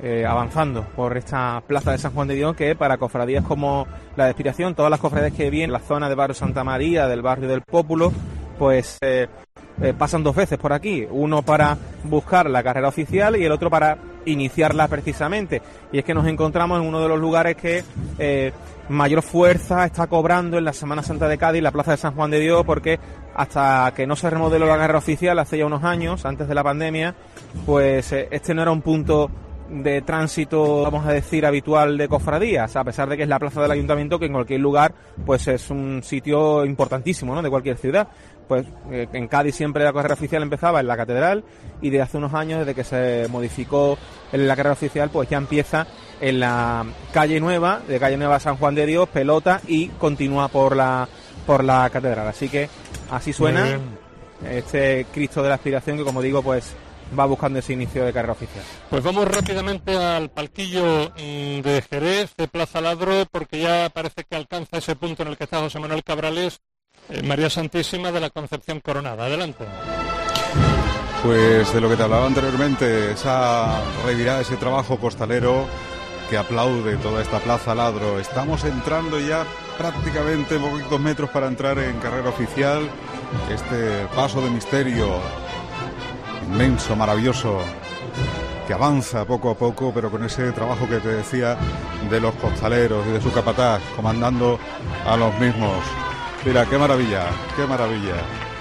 avanzando por esta plaza de San Juan de Dios, que para cofradías como la de Expiración, todas las cofradías que vienen en la zona de barrio Santa María, del barrio del Pópulo, pues pasan 2 veces por aquí, uno para buscar la carrera oficial y el otro para iniciarla precisamente, y es que nos encontramos en uno de los lugares que mayor fuerza está cobrando en la Semana Santa de Cádiz, la plaza de San Juan de Dios, porque hasta que no se remodeló la carrera oficial hace ya unos años, antes de la pandemia, pues este no era un punto de tránsito, vamos a decir, habitual de cofradías, a pesar de que es la plaza del ayuntamiento, que en cualquier lugar pues es un sitio importantísimo, ¿no?, de cualquier ciudad. Pues en Cádiz siempre la carrera oficial empezaba en la catedral, y de hace unos años, desde que se modificó la carrera oficial, pues ya empieza en la calle Nueva, de calle Nueva San Juan de Dios, Pelota, y continúa por la catedral. Así que así suena este Cristo de la Expiración, que, como digo, pues va buscando ese inicio de carrera oficial. Pues vamos rápidamente al palquillo de Jerez, de Plaza Ladro, porque ya parece que alcanza ese punto en el que está José Manuel Cabrales, María Santísima de la Concepción Coronada. Adelante. Pues de lo que te hablaba anteriormente, esa revirada, ese trabajo costalero que aplaude toda esta Plaza Ladro. Estamos entrando ya prácticamente poquitos metros para entrar en carrera oficial. Este paso de misterio inmenso, maravilloso, que avanza poco a poco, pero con ese trabajo que te decía de los costaleros y de su capataz, comandando a los mismos. Mira, qué maravilla, qué maravilla.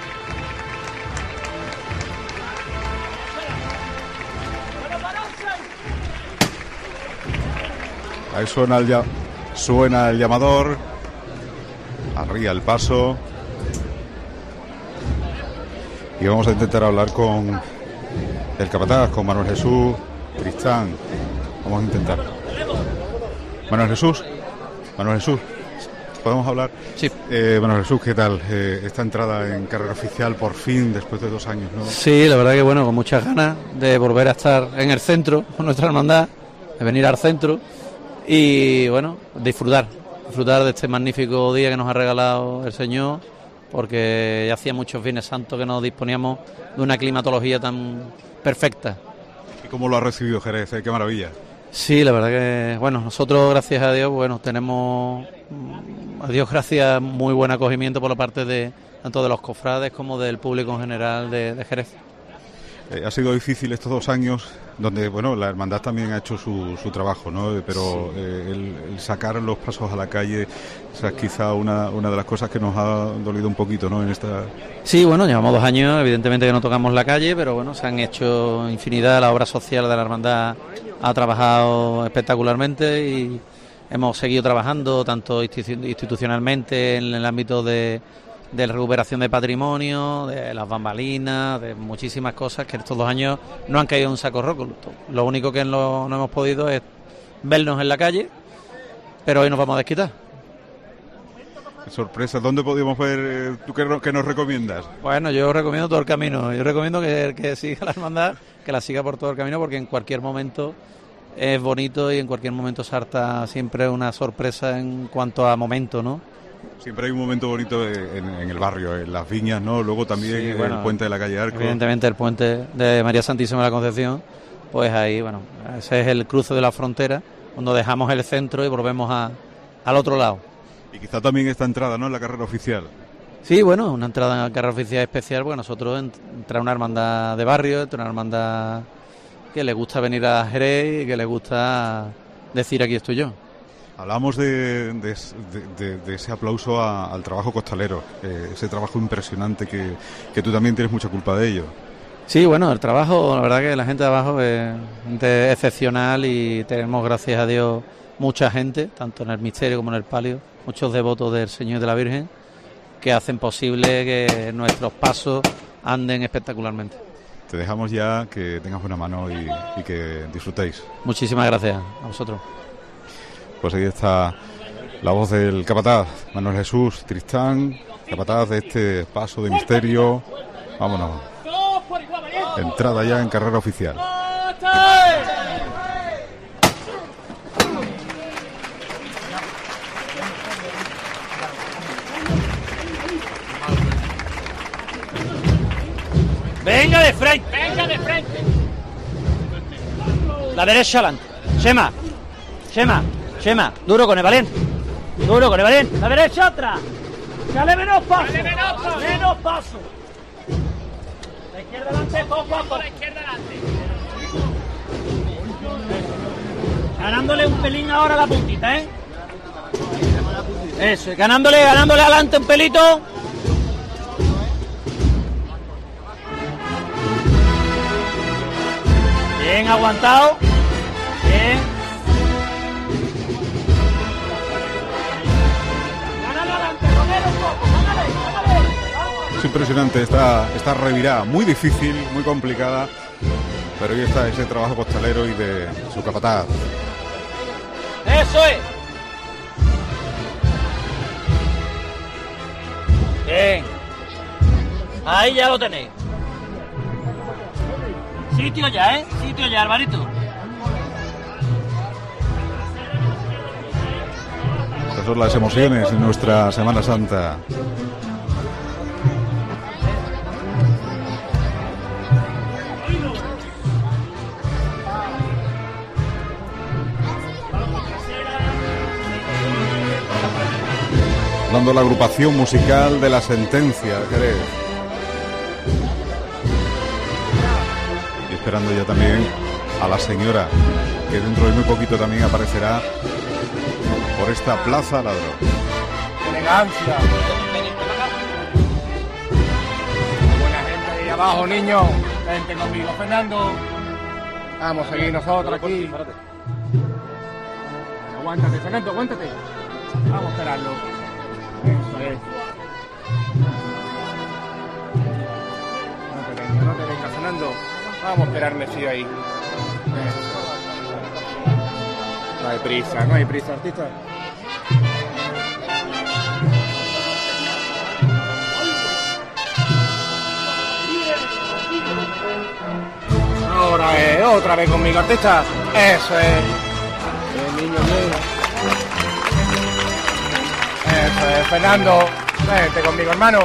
Ahí suena el llamador, arría el paso, y vamos a intentar hablar con el capataz, con Manuel Jesús Tristán. Vamos a intentar. Manuel Jesús, ¿podemos hablar? Sí. Manuel Jesús, ¿qué tal esta entrada en carrera oficial por fin, después de 2 años, ¿no? Sí, la verdad que bueno, con muchas ganas de volver a estar en el centro con nuestra hermandad, de venir al centro y bueno, disfrutar de este magnífico día que nos ha regalado el Señor, porque ya hacía muchos Viernes Santos que no disponíamos de una climatología tan perfecta. ¿Y cómo lo ha recibido Jerez? ¡Qué maravilla! Sí, la verdad que, bueno, nosotros, gracias a Dios, bueno, tenemos, a Dios gracias, muy buen acogimiento por la parte de tanto de los cofrades como del público en general de Jerez. Ha sido difícil estos 2 años, donde, bueno, la hermandad también ha hecho su trabajo, ¿no? Pero el sacar los pasos a la calle, o sea, es quizá una de las cosas que nos ha dolido un poquito, ¿no?, en esta... Sí, bueno, llevamos 2 años, evidentemente que no tocamos la calle, pero bueno, se han hecho infinidad, la obra social de la hermandad ha trabajado espectacularmente y hemos seguido trabajando tanto institucionalmente en el ámbito de la recuperación de patrimonio, de las bambalinas, de muchísimas cosas que estos 2 años no han caído en un saco roto. Lo único que no hemos podido es vernos en la calle, pero hoy nos vamos a desquitar. Qué sorpresa. ¿Dónde podemos ver? ¿Tú qué nos recomiendas? Bueno, yo recomiendo todo el camino. Yo recomiendo que siga la hermandad, que la siga por todo el camino, porque en cualquier momento es bonito y en cualquier momento salta siempre una sorpresa en cuanto a momento, ¿no? Siempre hay un momento bonito en el barrio, en las viñas, ¿no? Luego también sí, bueno, el puente de la calle Arco. Evidentemente el puente de María Santísima de la Concepción, pues ahí, bueno, ese es el cruce de la frontera, cuando dejamos el centro y volvemos al otro lado. Y quizá también esta entrada, ¿no?, en la carrera oficial. Sí, bueno, una entrada en la carrera oficial especial, porque nosotros entra una hermandad de barrio, entra una hermandad que le gusta venir a Jerez y que le gusta decir aquí estoy yo. Hablamos de ese aplauso al trabajo costalero, ese trabajo impresionante que tú también tienes mucha culpa de ello. Sí, bueno, el trabajo, la verdad que la gente de abajo es gente excepcional y tenemos, gracias a Dios, mucha gente, tanto en el misterio como en el palio, muchos devotos del Señor y de la Virgen, que hacen posible que nuestros pasos anden espectacularmente. Te dejamos ya, que tengas buena mano y que disfrutéis. Muchísimas gracias a vosotros. Pues ahí está la voz del capataz, Manuel Jesús Tristán, capataz de este paso de misterio. Vámonos. Entrada ya en carrera oficial. Venga de frente. La derecha adelante. Chema, duro con el valiente. La derecha atrás. Dale menos paso. Menos paso. La izquierda adelante, poco a poco. La izquierda adelante. Ganándole un pelín ahora a la puntita, ¿eh? Eso, ganándole adelante un pelito. Bien aguantado. Bien. Gánale adelante, Romero un poco. Gánale. Es impresionante esta revirada, muy difícil, muy complicada, pero ahí está ese trabajo costalero y de su capataz. Eso es. Bien. Ahí ya lo tenéis. Sitio ya, Alvarito. Estas son las emociones en nuestra Semana Santa. Hablando de la agrupación musical de La Sentencia, Jerez. Y esperando ya también a la señora, que dentro de muy poquito también aparecerá por esta Plaza Ladrón. Elegancia. Buena gente ahí abajo, niños. Vente conmigo, Fernando. Vamos a seguir nosotros aquí. Aguántate, Fernando, aguántate. Vamos a esperarlo. Eso es. No te vengas, Fernando. Vamos a esperarme, sí, ahí. No hay prisa, artista. Ahora es, otra vez conmigo, artista. Eso es. Bien, niño, bien. Eso es, Fernando. Vente conmigo, hermano.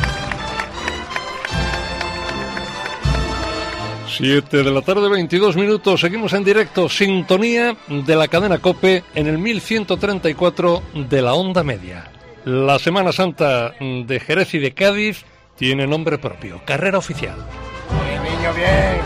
7 de la tarde, 22 minutos. Seguimos en directo. Sintonía de la cadena COPE en el 1134 de la onda media. La Semana Santa de Jerez y de Cádiz tiene nombre propio. Carrera oficial. Bien, niño, bien.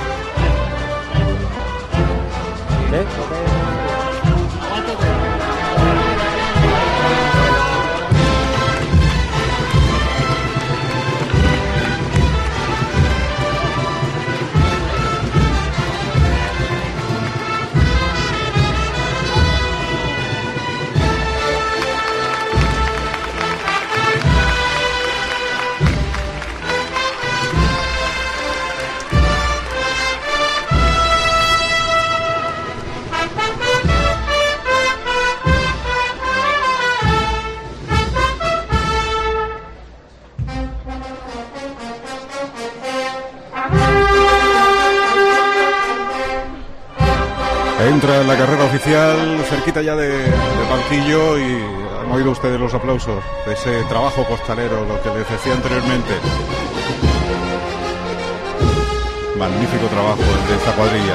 Entra en la carrera oficial, cerquita ya de Palquillo, y han oído ustedes los aplausos de ese trabajo costalero, lo que les decía anteriormente. Magnífico trabajo el de esta cuadrilla.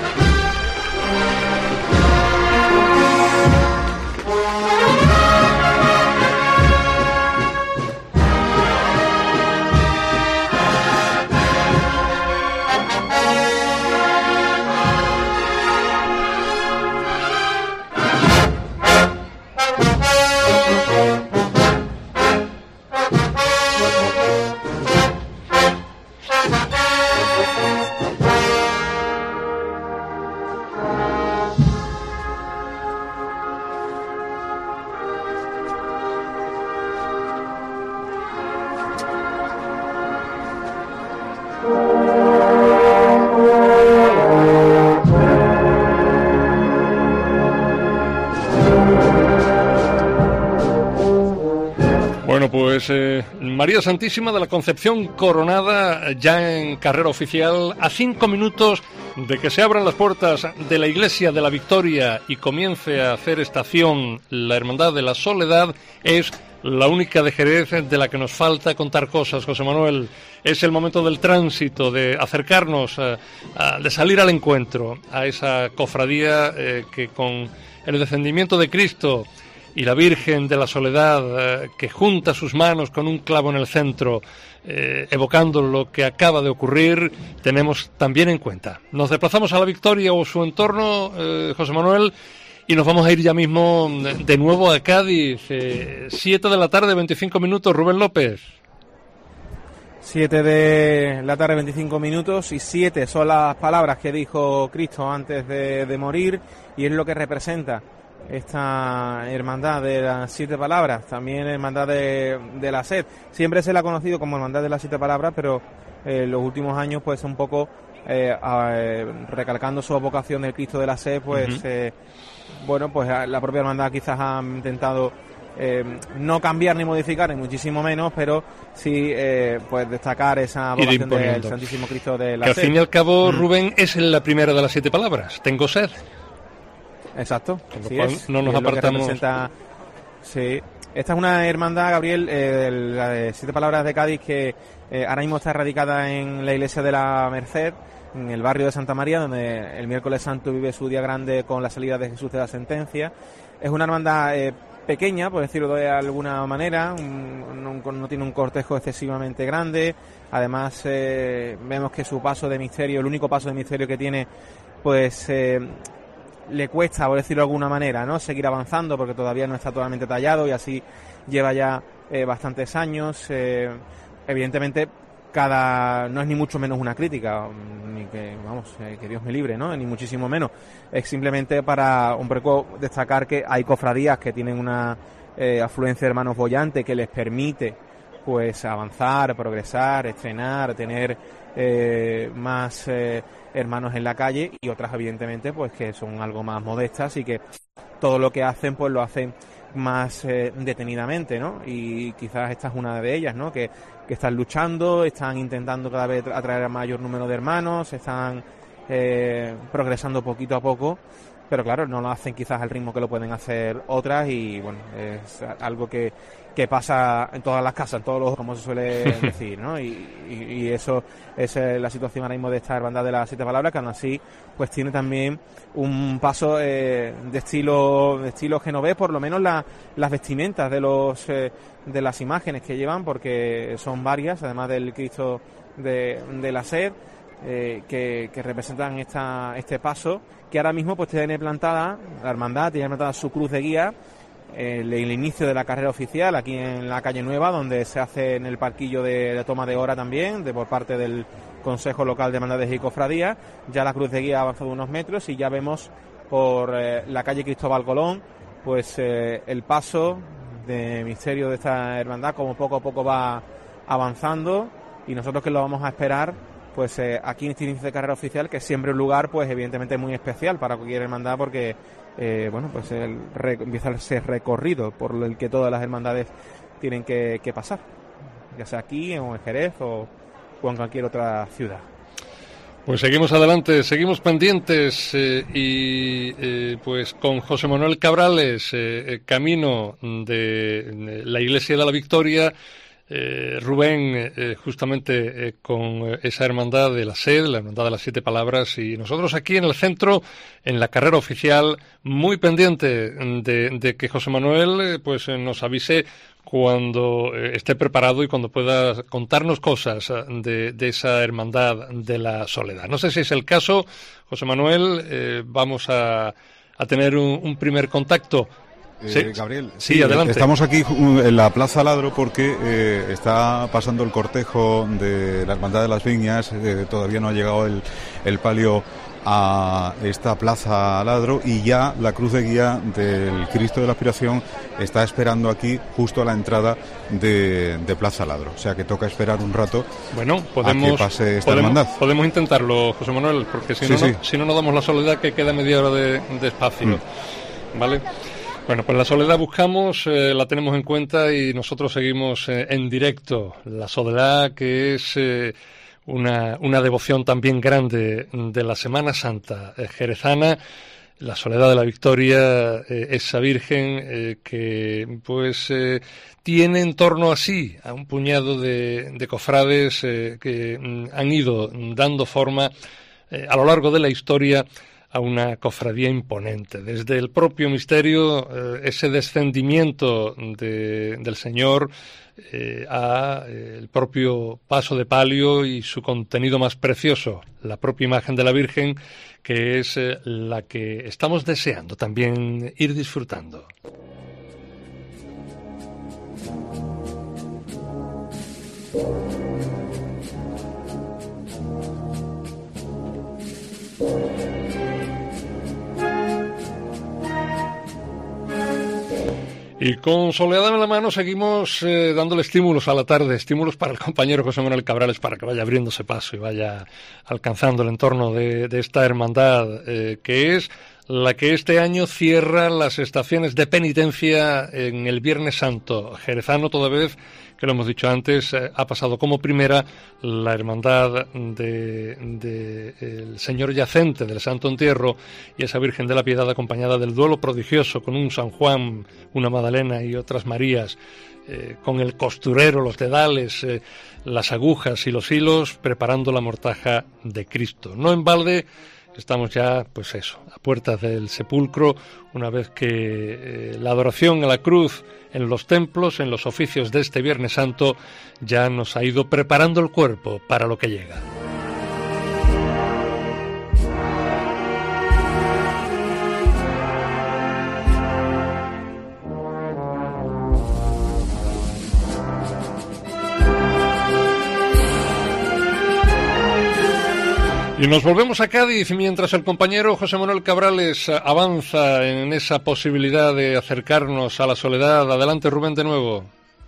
Bueno, pues María Santísima de la Concepción coronada ya en carrera oficial, a 5 minutos de que se abran las puertas de la Iglesia de la Victoria y comience a hacer estación la Hermandad de la Soledad. Es la única de Jerez de la que nos falta contar cosas, José Manuel. Es el momento del tránsito, de acercarnos, de salir al encuentro a esa cofradía que con el descendimiento de Cristo y la Virgen de la Soledad, que junta sus manos con un clavo en el centro, evocando lo que acaba de ocurrir, tenemos también en cuenta. Nos desplazamos a la Victoria o su entorno, José Manuel, y nos vamos a ir ya mismo de nuevo a Cádiz. 7 de la tarde, 25 minutos, Rubén López. 7 de la tarde, 25 minutos, y 7 son las palabras que dijo Cristo antes de morir, y es lo que representa esta hermandad de las 7 palabras, también hermandad de la sed. Siempre se la ha conocido como hermandad de las 7 palabras, pero en los últimos años, pues un poco recalcando su vocación del Cristo de la sed, pues bueno, pues la propia hermandad quizás ha intentado no cambiar ni modificar, ni muchísimo menos, pero sí pues destacar esa vocación del Santísimo Cristo de la sed. Que al fin y al cabo, Rubén, es la primera de las 7 palabras, tengo sed. Exacto, con lo cual no nos apartamos. Sí, esta es una hermandad, Gabriel, la de 7 palabras de Cádiz, que ahora mismo está radicada en la iglesia de la Merced, en el barrio de Santa María, donde el miércoles santo vive su día grande con la salida de Jesús de la sentencia. Es una hermandad pequeña, por decirlo de alguna manera, no tiene un cortejo excesivamente grande. Además, vemos que su paso de misterio, el único paso de misterio que tiene, pues le cuesta, por decirlo de alguna manera, ¿no?, seguir avanzando, porque todavía no está totalmente tallado, y así lleva ya bastantes años. Evidentemente, no es ni mucho menos una crítica, ni que, vamos, que Dios me libre, ¿no?, ni muchísimo menos. Es simplemente para un poco destacar que hay cofradías que tienen una afluencia de hermanos boyante que les permite, pues, avanzar, progresar, estrenar, tener más hermanos en la calle, y otras, evidentemente, pues que son algo más modestas y que todo lo que hacen, pues lo hacen más detenidamente, ¿no? Y quizás esta es una de ellas, ¿no?, que están luchando, están intentando cada vez atraer a mayor número de hermanos, están progresando poquito a poco, pero claro, no lo hacen quizás al ritmo que lo pueden hacer otras, y bueno, es algo que pasa en todas las casas, en todos los, como se suele decir, ¿no? Y eso es la situación ahora mismo de esta hermandad de las 7 palabras, que aún así pues tiene también un paso de estilo genovés, por lo menos las vestimentas de las imágenes que llevan, porque son varias, además del Cristo de la sed, que representan este paso, que ahora mismo pues tiene plantada la hermandad, tiene plantada su cruz de guía, el inicio de la carrera oficial aquí en la calle Nueva, donde se hace en el parquillo de toma de hora también, por parte del Consejo Local de Hermandades y Cofradías. Ya la cruz de guía ha avanzado unos metros, y ya vemos por la calle Cristóbal Colón pues el paso de misterio de esta hermandad, como poco a poco va avanzando, y nosotros que lo vamos a esperar pues aquí en este inicio de carrera oficial, que es siempre un lugar pues evidentemente muy especial para cualquier hermandad, porque bueno, pues empieza ese recorrido por el que todas las hermandades tienen que pasar, ya sea aquí o en Jerez o en cualquier otra ciudad. Pues seguimos adelante, seguimos pendientes pues con José Manuel Cabrales, camino de la Iglesia de la Victoria. Rubén, justamente con esa hermandad de la sed, la hermandad de las 7 palabras, y nosotros aquí en el centro, en la carrera oficial, muy pendiente de que José Manuel pues nos avise cuando esté preparado y cuando pueda contarnos cosas de esa hermandad de la soledad. No sé si es el caso, José Manuel, vamos a tener un primer contacto. Sí, Gabriel, sí, adelante. Estamos aquí en la Plaza Ladro porque está pasando el cortejo de la Hermandad de las Viñas. Todavía no ha llegado el palio a esta Plaza Ladro, y ya la cruz de guía del Cristo de la Aspiración está esperando aquí justo a la entrada de Plaza Ladro. O sea que toca esperar un rato. Bueno, a que pase esta hermandad. Podemos intentarlo, José Manuel, porque si no nos damos la soledad, que queda media hora de espacio. ¿Vale? Bueno, pues la soledad buscamos, la tenemos en cuenta, y nosotros seguimos en directo. La soledad, que es una devoción también grande de la Semana Santa jerezana, la Soledad de la Victoria, esa Virgen que pues tiene en torno a sí a un puñado de cofrades que han ido dando forma a lo largo de la historia a una cofradía imponente. Desde el propio misterio, ese descendimiento del Señor a el propio paso de palio y su contenido más precioso, la propia imagen de la Virgen, que es la que estamos deseando también ir disfrutando. Y con Soledad en la mano seguimos dándole estímulos a la tarde, estímulos para el compañero José Manuel Cabrales para que vaya abriéndose paso y vaya alcanzando el entorno de esta hermandad, que es la que este año cierra las estaciones de penitencia en el Viernes Santo jerezano, toda vez que lo hemos dicho antes, ha pasado como primera la hermandad del Señor Yacente del Santo Entierro y esa Virgen de la Piedad acompañada del duelo prodigioso con un San Juan, una Magdalena y otras Marías, con el costurero, los dedales, las agujas y los hilos preparando la mortaja de Cristo. No en balde estamos ya, pues eso, a puertas del sepulcro, una vez que la adoración a la cruz en los templos, en los oficios de este Viernes Santo, ya nos ha ido preparando el cuerpo para lo que llega. Y nos volvemos a Cádiz mientras el compañero José Manuel Cabrales avanza en esa posibilidad de acercarnos a la Soledad. Adelante, Rubén, de nuevo.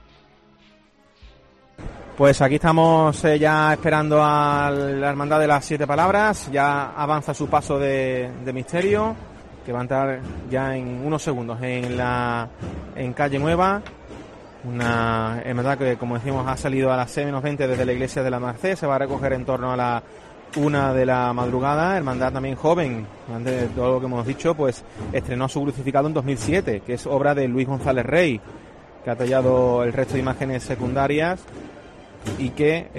Pues aquí estamos ya esperando a la Hermandad de las Siete Palabras. Ya avanza su paso de misterio, que va a entrar ya en unos segundos en Calle Nueva. Una hermandad que, como decimos, ha salido a las 6:20 desde la iglesia de la Merced. Se va a recoger en torno a la 1 de la madrugada. Hermandad también joven, antes de todo lo que hemos dicho, pues estrenó su crucificado en 2007, que es obra de Luis González Rey, que ha tallado el resto de imágenes secundarias y que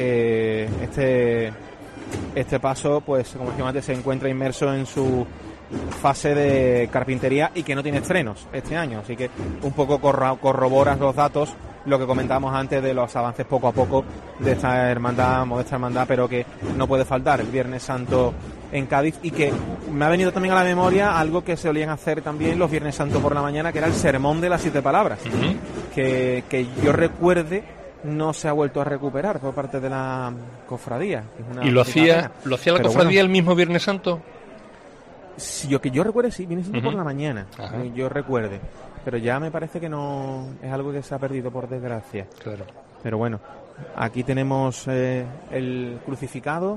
este paso, pues como decíamos antes, se encuentra inmerso en su fase de carpintería y que no tiene estrenos este año, así que un poco corroboras los datos, lo que comentábamos antes de los avances poco a poco de esta hermandad, modesta hermandad, pero que no puede faltar el Viernes Santo en Cádiz, y que me ha venido también a la memoria algo que solían hacer también los Viernes Santos por la mañana, que era el sermón de las 7 palabras, que yo recuerde no se ha vuelto a recuperar por parte de la cofradía. ¿Y lo hacía la cofradía el mismo Viernes Santo? Sí, que yo recuerde, sí, viene siendo por la mañana. Ajá. Yo recuerde, pero ya me parece que no es algo que se ha perdido, por desgracia. Claro. Pero bueno, aquí tenemos el crucificado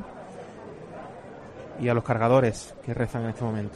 y a los cargadores que rezan en este momento.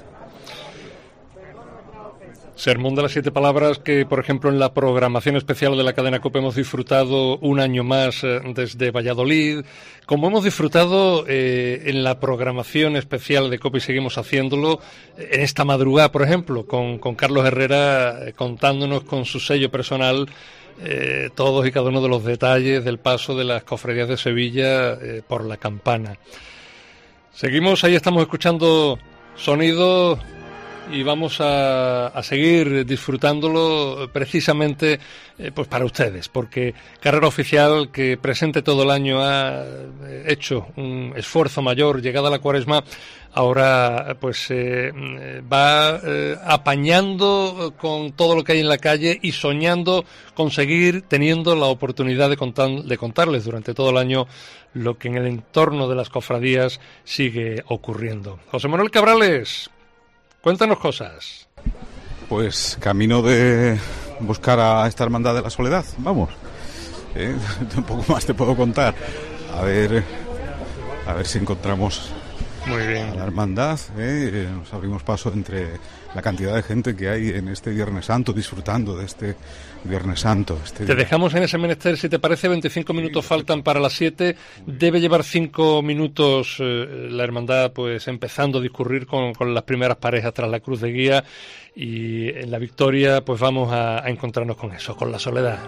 Sermón de las 7 palabras que, por ejemplo, en la programación especial de la cadena COPE hemos disfrutado un año más desde Valladolid, como hemos disfrutado en la programación especial de COPE y seguimos haciéndolo en esta madrugada, por ejemplo, con Carlos Herrera contándonos con su sello personal todos y cada uno de los detalles del paso de las cofradías de Sevilla por la campana. Seguimos, ahí estamos escuchando sonido y vamos a seguir disfrutándolo precisamente pues para ustedes, porque Carrera Oficial, que presente todo el año ha hecho un esfuerzo mayor, llegada la Cuaresma, ahora pues va apañando con todo lo que hay en la calle y soñando con seguir teniendo la oportunidad de contarles durante todo el año lo que en el entorno de las cofradías sigue ocurriendo. José Manuel Cabrales, cuéntanos cosas. Pues camino de buscar a esta Hermandad de la Soledad, vamos. Un poco más te puedo contar. A ver si encontramos Muy bien. A la hermandad, nos abrimos paso entre la cantidad de gente que hay en este Viernes Santo, disfrutando de este Viernes Santo. Te dejamos en ese menester, si te parece, 25 minutos faltan para las 7, debe llevar 5 minutos la hermandad pues empezando a discurrir con las primeras parejas tras la cruz de guía, y en la victoria pues vamos a encontrarnos con eso, con la soledad.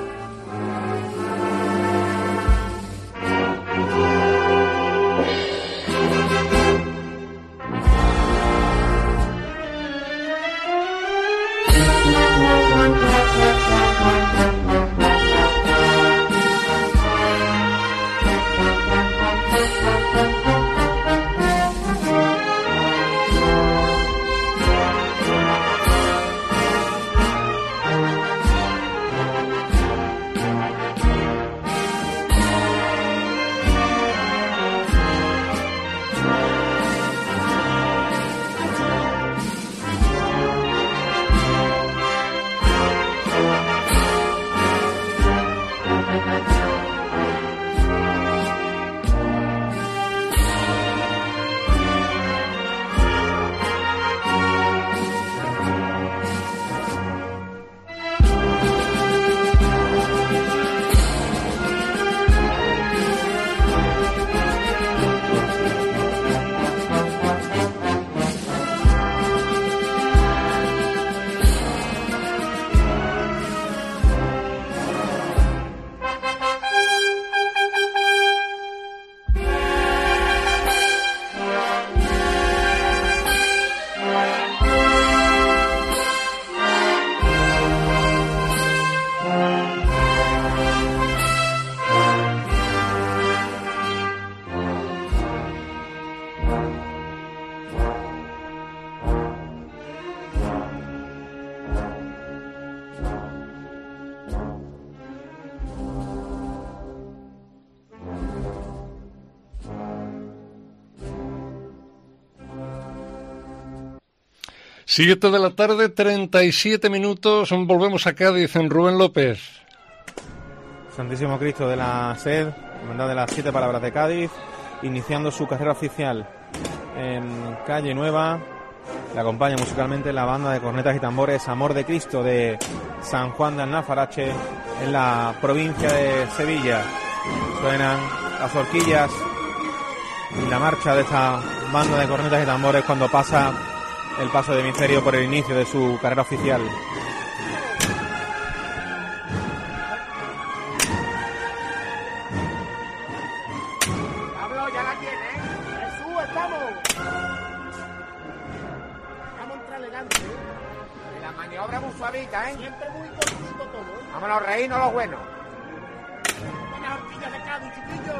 Siete de la tarde, 37 minutos, volvemos a Cádiz en Rubén López. Santísimo Cristo de la Sed, Hermandad de las 7 Palabras de Cádiz, iniciando su carrera oficial en Calle Nueva. Le acompaña musicalmente la banda de cornetas y tambores Amor de Cristo de San Juan de Alnafarache, en la provincia de Sevilla. Suenan las horquillas y la marcha de esta banda de cornetas y tambores cuando pasa el paso de misterio por el inicio de su carrera oficial. Pablo, ya la tiene, Jesús, estamos. Vamos a entrar elegante. Y la maniobra muy suavita, Siempre muy cortito todo, Vámonos, rey, no lo bueno. Buenas horquillas de Cádiz, chiquillos.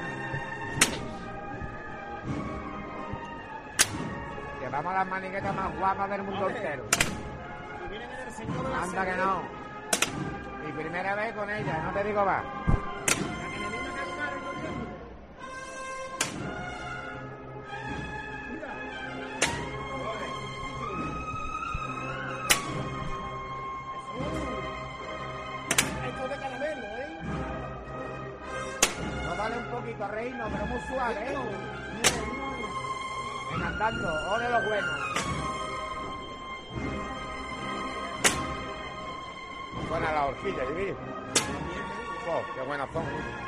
Llevamos las maniquetas más guapas del mundo entero. Anda que no. Mi primera vez con ella, no te digo más. Esto de caramelo, No vale un poquito, reino, pero muy suave, Ven andando, ole lo bueno. Buena la horquilla, ¿sí? Oh, qué buenas son.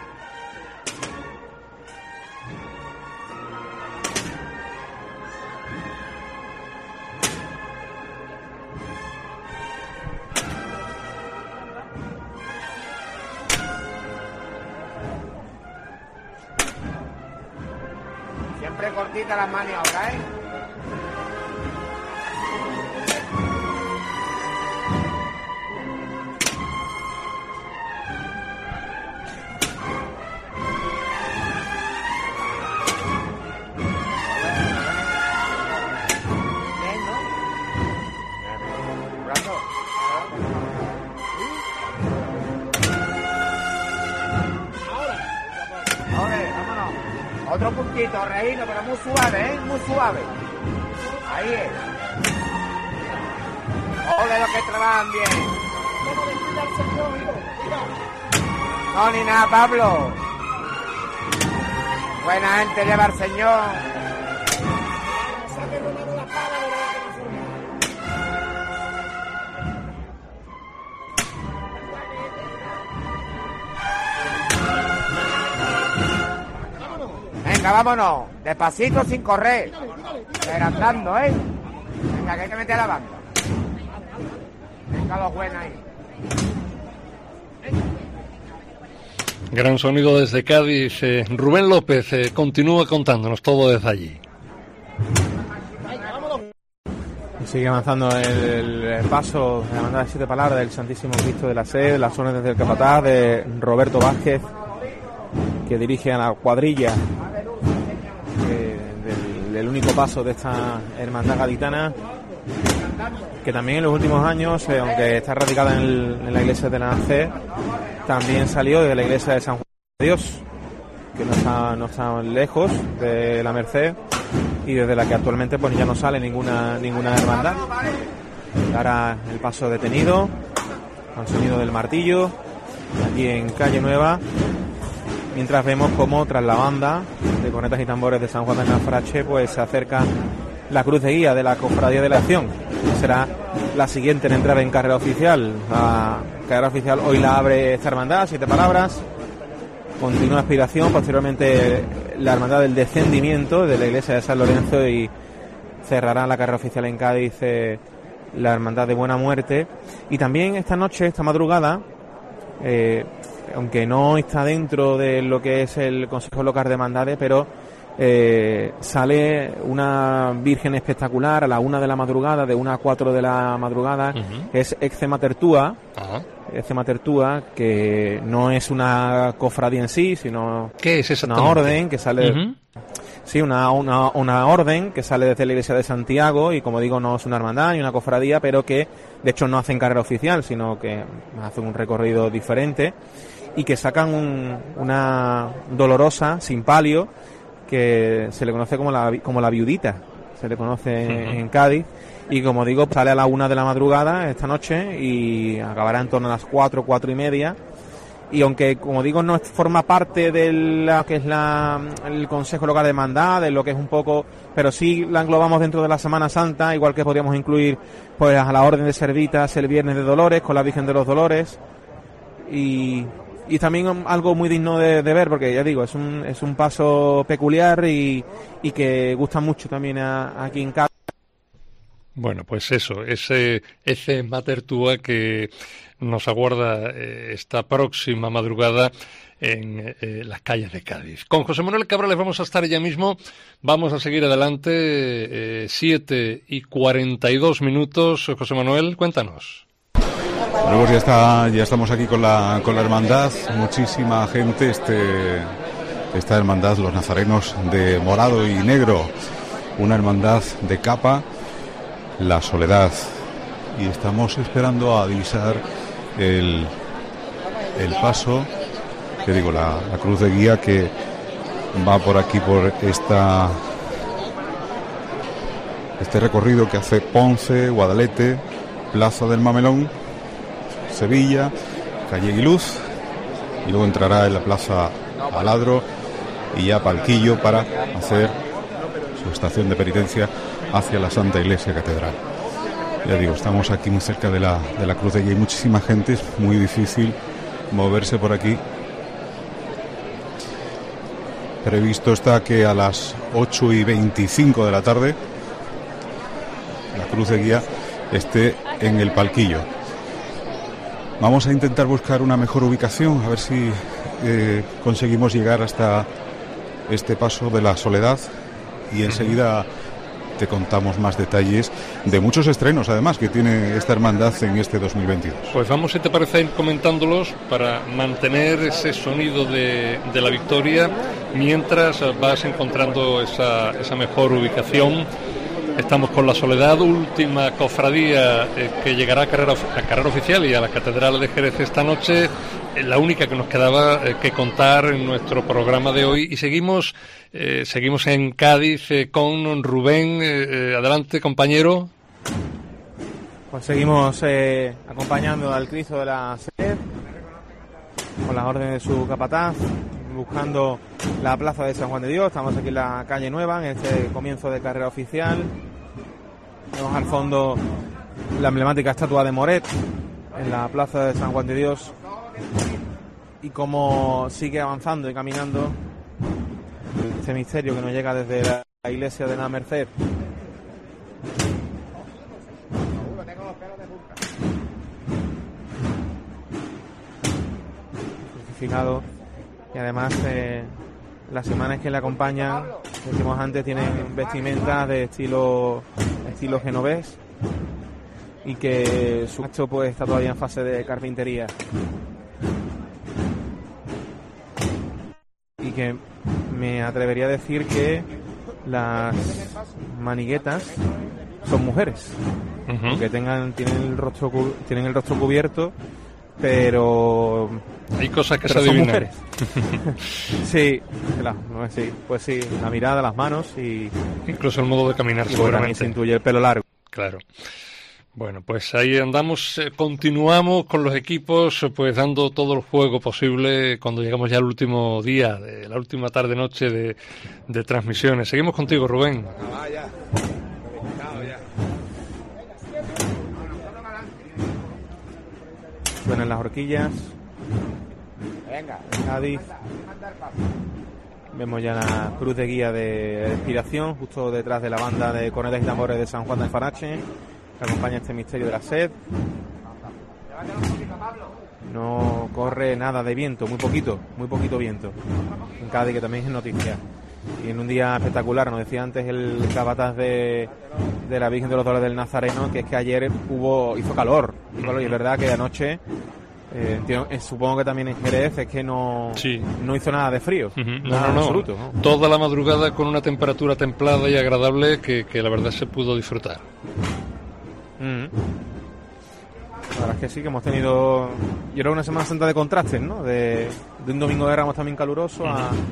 Siempre cortita las maniobras, Otro puntito, reino, pero muy suave, muy suave. Ahí es. Ole los que trabajan bien. No, ni nada, Pablo. Buena gente lleva al Señor. Venga, vámonos. Despacito, sin correr. Adelantando, ¿eh? Venga, que hay que meter la banda. Venga, los buenos ahí. Gran sonido desde Cádiz. Rubén López continúa contándonos todo desde allí. Sigue avanzando el paso de la hermandad de Siete Palabras del Santísimo Cristo de la Sed, las órdenes del capataz de Roberto Vázquez, que dirige a la cuadrilla del único paso de esta hermandad gaditana, que también en los últimos años, aunque está radicada en la iglesia de la Sed, también salió de la iglesia de San Juan de Dios, que no está lejos de la Merced, y desde la que actualmente pues ya no sale ninguna hermandad. Ahora el paso detenido, al sonido del martillo, allí en Calle Nueva, mientras vemos como tras la banda de cornetas y tambores de San Juan de Alfarache pues se acerca la cruz de guía de la Cofradía de la Acción, que será la siguiente en entrar en carrera oficial. La carrera oficial hoy la abre esta hermandad, Siete Palabras. Continúa aspiración, posteriormente la hermandad del descendimiento de la iglesia de San Lorenzo, y cerrará la carrera oficial en Cádiz la hermandad de Buena Muerte. Y también esta noche, esta madrugada, aunque no está dentro de lo que es el Consejo Local de Hermandades, pero sale una Virgen espectacular a la 1 de la madrugada, de 1 a 4 de la madrugada. Es Ecce Mater Tua. Ecce Mater Tua, que no es una cofradía en sí, sino ¿qué es una orden que sale... Sí, una orden que sale desde la iglesia de Santiago, y como digo, no es una hermandad ni una cofradía, pero que de hecho no hacen carrera oficial, sino que hacen un recorrido diferente, y que sacan una dolorosa sin palio, que se le conoce como la viudita, se le conoce en Cádiz, y como digo, sale a la 1 de la madrugada esta noche y acabará en torno a las 4:30, y aunque, como digo, no forma parte de lo que es el Consejo Local de Hermandades, lo que es un poco, pero sí la englobamos dentro de la Semana Santa, igual que podríamos incluir pues a la Orden de Servitas el Viernes de Dolores con la Virgen de los Dolores, y también algo muy digno de ver, porque ya digo, es un paso peculiar y que gusta mucho también aquí en Cádiz. Bueno, pues eso, ese Mater Tua que nos aguarda esta próxima madrugada en las calles de Cádiz. Con José Manuel Cabrales vamos a estar ya mismo, vamos a seguir adelante, 7:42. José Manuel, cuéntanos. Bueno, pues ya estamos aquí con la hermandad, muchísima gente, esta hermandad, los nazarenos de morado y negro, una hermandad de capa, la Soledad, y estamos esperando a divisar el paso, que digo, la cruz de guía que va por aquí, por este recorrido que hace Ponce, Guadalete, Plaza del Mamelón, Sevilla, Calle Aguiluz, y luego entrará en la Plaza Aladro y ya Palquillo para hacer su estación de penitencia hacia la Santa Iglesia Catedral. Ya digo, estamos aquí muy cerca de la cruz de guía, hay muchísima gente, es muy difícil moverse por aquí. Previsto está que a las 8:25 de la tarde la cruz de guía esté en el Palquillo. Vamos a intentar buscar una mejor ubicación, a ver si conseguimos llegar hasta este paso de la Soledad, y enseguida te contamos más detalles de muchos estrenos, además, que tiene esta hermandad en este 2022. Pues vamos, si te parece, a ir comentándolos para mantener ese sonido de la victoria mientras vas encontrando esa mejor ubicación. Estamos con la Soledad, última cofradía que llegará a carrera oficial y a la Catedral de Jerez esta noche, la única que nos quedaba que contar en nuestro programa de hoy. Y seguimos en Cádiz con Rubén. Adelante, compañero. Pues seguimos acompañando al Cristo de la Sed con las órdenes de su capataz, buscando la plaza de San Juan de Dios. Estamos aquí en la Calle Nueva, en este comienzo de carrera oficial. Vemos al fondo la emblemática estatua de Moret en la plaza de San Juan de Dios, y cómo sigue avanzando y caminando este misterio que nos llega desde la iglesia de la Merced. Crucificado, y además las imágenes que le acompañan, decimos antes, tienen vestimentas de estilo genovés, y que su acto pues está todavía en fase de carpintería, y que me atrevería a decir que las maniguetas son mujeres, que tienen el rostro cubierto, pero hay cosas que pero se son adivinan. Mujeres. Sí, pues sí, la mirada, las manos y incluso el modo de caminar, y seguramente. también se intuye el pelo largo. Claro. Bueno, pues ahí andamos, continuamos con los equipos, pues dando todo el juego posible cuando llegamos ya al último día, de la última tarde-noche de transmisiones. Seguimos contigo, Rubén. Suenan las horquillas. Cádiz. Vemos ya la cruz de guía de expiración, justo detrás de la banda de cornetas y tambores de San Juan de Alfarache, que acompaña este misterio de la sed. No corre nada de viento, muy poquito viento en Cádiz, que también es noticia. Y en un día espectacular, nos decía antes el capataz de la Virgen de los Dolores del Nazareno, que es que ayer hizo calor, y es verdad que anoche, supongo que también en Jerez, es que no hizo nada de frío. No. Absoluto, ¿no? Toda la madrugada con una temperatura templada y agradable que la verdad se pudo disfrutar. La verdad es que sí, que hemos tenido, yo creo, una Semana Santa de contrastes, ¿no? De un domingo de Ramos también caluroso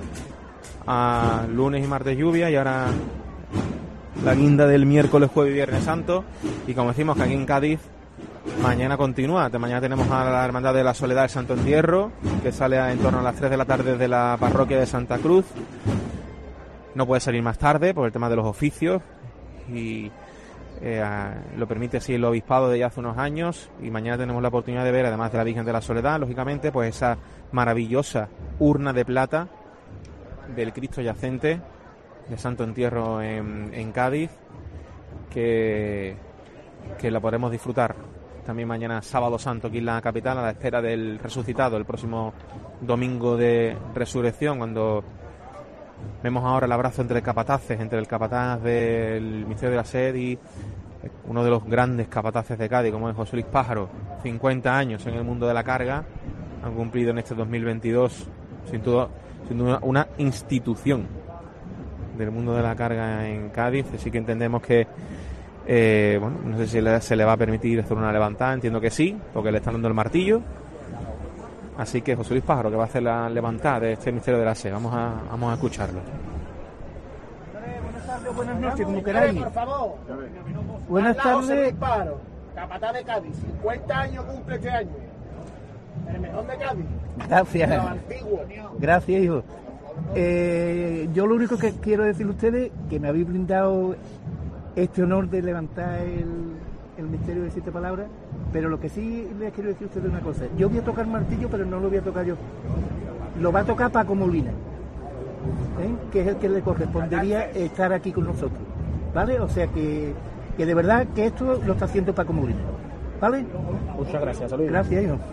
a lunes y martes lluvia, y ahora la guinda del miércoles, jueves y viernes santo. Y como decimos, que aquí en Cádiz mañana continúa. Mañana tenemos a la Hermandad de la Soledad del Santo Entierro, que sale en torno a las 3 de la tarde de la parroquia de Santa Cruz. No puede salir más tarde por el tema de los oficios, y lo permite así el obispado de ya hace unos años. Y mañana tenemos la oportunidad de ver, además de la Virgen de la Soledad, lógicamente, pues esa maravillosa urna de plata del Cristo yacente de Santo Entierro en Cádiz, que la podremos disfrutar también mañana sábado santo aquí en la capital, a la espera del resucitado el próximo domingo de resurrección, cuando vemos ahora el abrazo entre capataces, entre el capataz del Misterio de la Sed y uno de los grandes capataces de Cádiz, como es José Luis Pájaro. 50 años en el mundo de la carga han cumplido en este 2022, sin duda una institución del mundo de la carga en Cádiz. Así que entendemos que no sé si se le va a permitir hacer una levantada, entiendo que sí, porque le están dando el martillo. Así que José Luis Pájaro, que va a hacer la levantada de este misterio de la sed, vamos a escucharlo. Buenas tardes, buenas noches, como queráis. Por favor. Buenas tardes. Capataz de Cádiz, 50 años cumple este año. El mejor de Cádiz. Gracias. Gracias, hijo. Yo lo único que quiero decirle a ustedes, que me habéis brindado este honor de levantar el misterio de 7 palabras, pero lo que sí les quiero decir a ustedes es una cosa. Yo voy a tocar martillo, pero no lo voy a tocar yo. Lo va a tocar Paco Molina, que es el que le correspondería estar aquí con nosotros, ¿vale? O sea que de verdad que esto lo está haciendo Paco Molina, ¿vale? Muchas gracias, saludos. Gracias, hijo.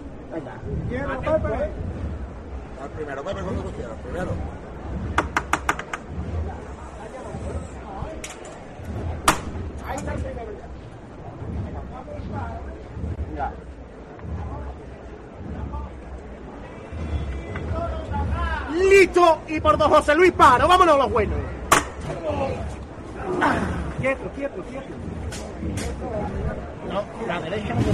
Al primero, Pepe, cuando tú quieras, primero. Ahí está el primero ya. ¡Listo! Y por don José Luis Pájaro, vámonos los buenos. Quieto. No, la derecha no,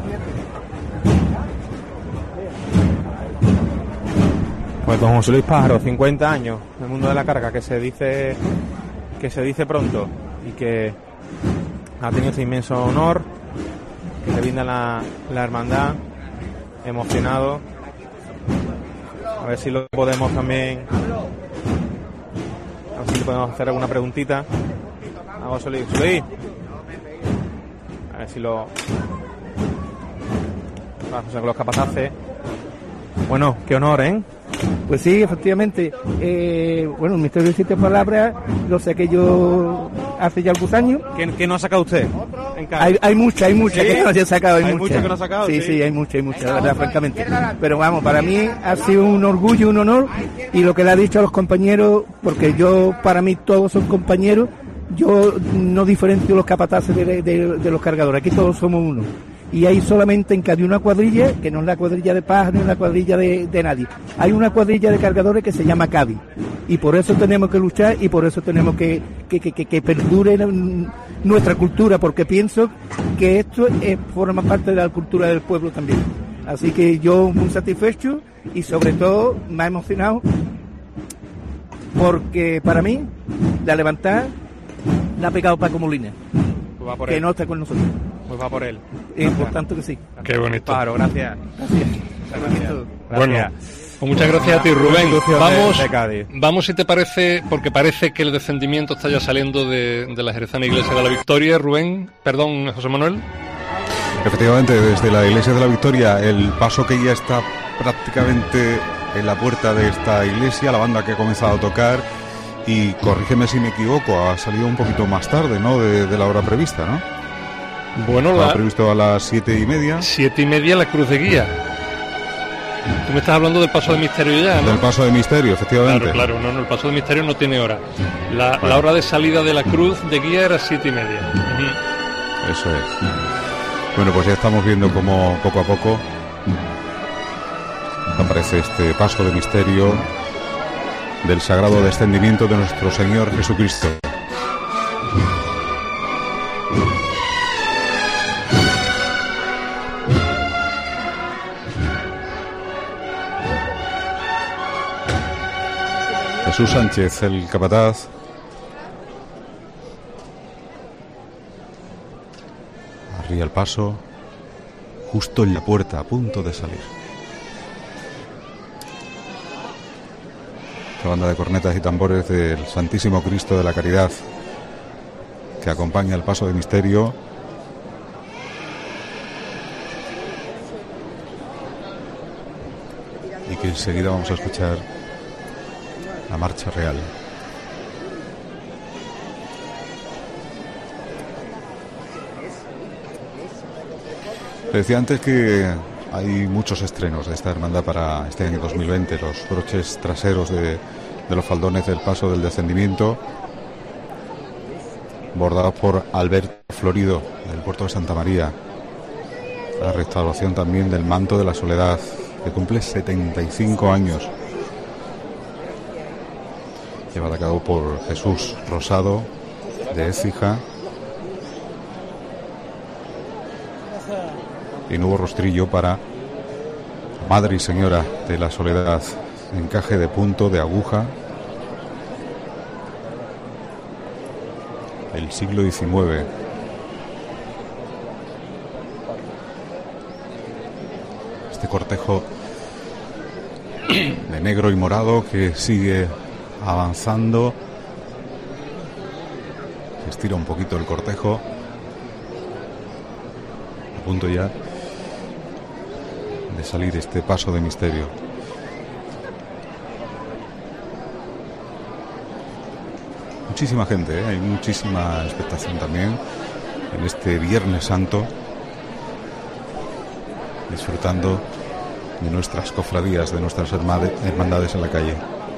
Pues don José Luis Pájaro, 50 años en el mundo de la carga, que se dice pronto, y que ha tenido este inmenso honor, que le brinda la hermandad, emocionado. A ver si lo podemos también, a ver si le podemos hacer alguna preguntita a José Luis. A ver si lo vamos a hacer con los capataces. Bueno, qué honor, ¿eh? Pues sí, efectivamente. Bueno, el misterio de 7 palabras lo saqué yo hace ya algunos años. ¿Qué no ha sacado usted? Hay muchas ¿Sí? que no he sacado. Hay muchas que no ha sacado. Sí, hay muchas, la verdad, francamente. Pero vamos, para mí ha sido un orgullo, un honor, y lo que le ha dicho a los compañeros, porque para mí todos son compañeros, yo no diferencio los capataces de los cargadores, aquí todos somos uno. Y hay solamente en Cádiz una cuadrilla, que no es la cuadrilla de Paz, no es la cuadrilla de nadie. Hay una cuadrilla de cargadores que se llama Cádiz. Y por eso tenemos que luchar y por eso tenemos que perdure nuestra cultura, porque pienso que esto forma parte de la cultura del pueblo también. Así que yo muy satisfecho y sobre todo me ha emocionado porque para mí la levantada la ha pegado Paco Molina, que no está con nosotros. Pues va por él. Por tanto que sí. Qué bonito. Paro, gracias. Bueno, pues muchas gracias a ti, Rubén. Vamos si te parece, porque parece que el descendimiento está ya saliendo de la Jerezana Iglesia de la Victoria. Rubén, perdón, José Manuel. Efectivamente, desde la Iglesia de la Victoria, el paso que ya está prácticamente en la puerta de esta iglesia, la banda que ha comenzado a tocar, y corrígeme si me equivoco, ha salido un poquito más tarde, ¿no?, de la hora prevista, ¿no? Bueno, estaba previsto a las 7:30. 7:30 la cruz de guía. Tú me estás hablando del paso de misterio ya, ¿no? Del paso de misterio, efectivamente. Claro, no, el paso de misterio no tiene hora. La hora de salida de la cruz de guía era 7:30. Eso es. Bueno, pues ya estamos viendo cómo poco a poco aparece este paso de misterio del sagrado descendimiento de nuestro Señor Jesucristo. Jesús Sánchez, el capataz, arría el paso justo en la puerta, a punto de salir. La banda de cornetas y tambores del Santísimo Cristo de la Caridad, que acompaña el paso de misterio. Y que enseguida vamos a escuchar la marcha real. Te decía antes que hay muchos estrenos de esta hermandad para este año 2020. Los broches traseros de los faldones del paso del descendimiento, bordados por Alberto Florido del puerto de Santa María. La restauración también del manto de la soledad, que cumple 75 años, llevada a cabo por Jesús Rosado de Écija y nuevo rostrillo para Madre y Señora de la Soledad, encaje de punto de aguja del siglo XIX. Este cortejo de negro y morado que sigue avanzando, se estira un poquito el cortejo, a punto ya de salir este paso de misterio. Muchísima gente, hay muchísima expectación también en este Viernes Santo, disfrutando de nuestras cofradías, de nuestras hermandades en la calle.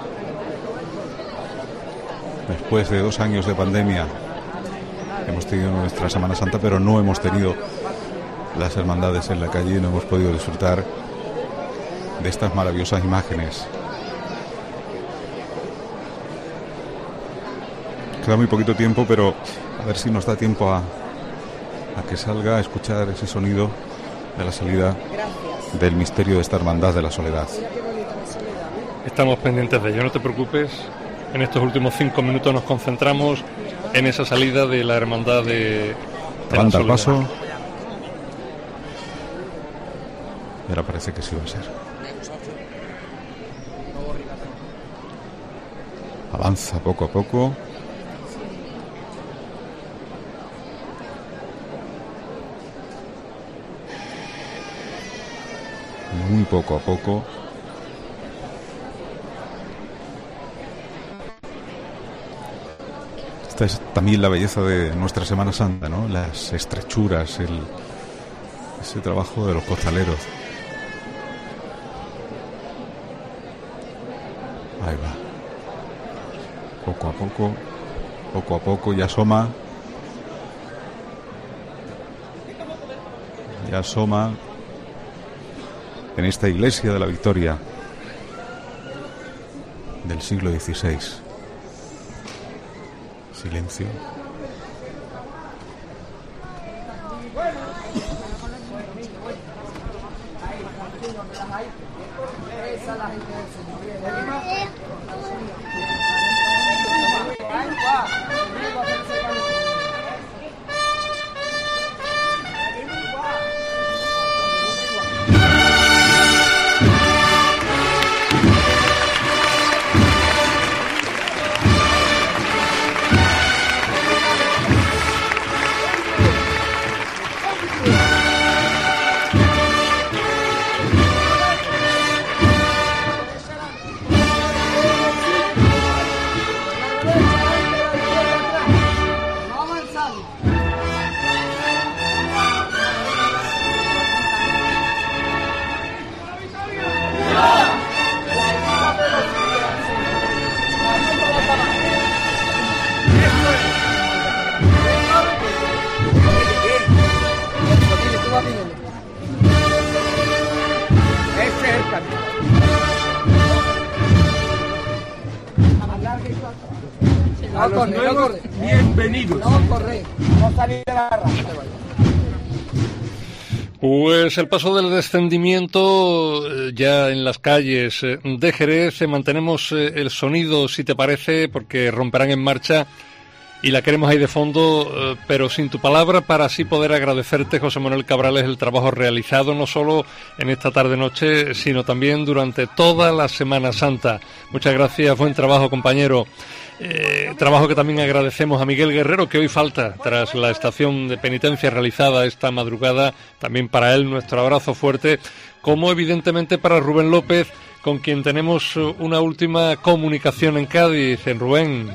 Después de 2 años de pandemia hemos tenido nuestra Semana Santa, pero no hemos tenido las hermandades en la calle y no hemos podido disfrutar de estas maravillosas imágenes. Queda muy poquito tiempo, pero a ver si nos da tiempo a que salga, a escuchar ese sonido de la salida del misterio de esta hermandad de la soledad. Estamos pendientes de ello, no te preocupes. En estos últimos 5 minutos nos concentramos en esa salida de la hermandad de la soledad. Paso. Y ahora parece que sí va a ser. Avanza poco a poco. Muy poco a poco. Esta es también la belleza de nuestra Semana Santa, ¿no? Las estrechuras, ese trabajo de los costaleros. Ahí va. Poco a poco, ya asoma. Ya asoma en esta iglesia de la Victoria del siglo XVI. Silencio. A los nuevos, bienvenidos. No corre, no salir de la raza. Pues el paso del descendimiento ya en las calles de Jerez, mantenemos el sonido, si te parece, porque romperán en marcha y la queremos ahí de fondo, pero sin tu palabra, para así poder agradecerte, José Manuel Cabrales, el trabajo realizado, no solo en esta tarde-noche, sino también durante toda la Semana Santa. Muchas gracias, buen trabajo, compañero. Trabajo que también agradecemos a Miguel Guerrero, que hoy falta tras la estación de penitencia realizada esta madrugada. También para él nuestro abrazo fuerte, como evidentemente para Rubén López, con quien tenemos una última comunicación en Cádiz. Rubén.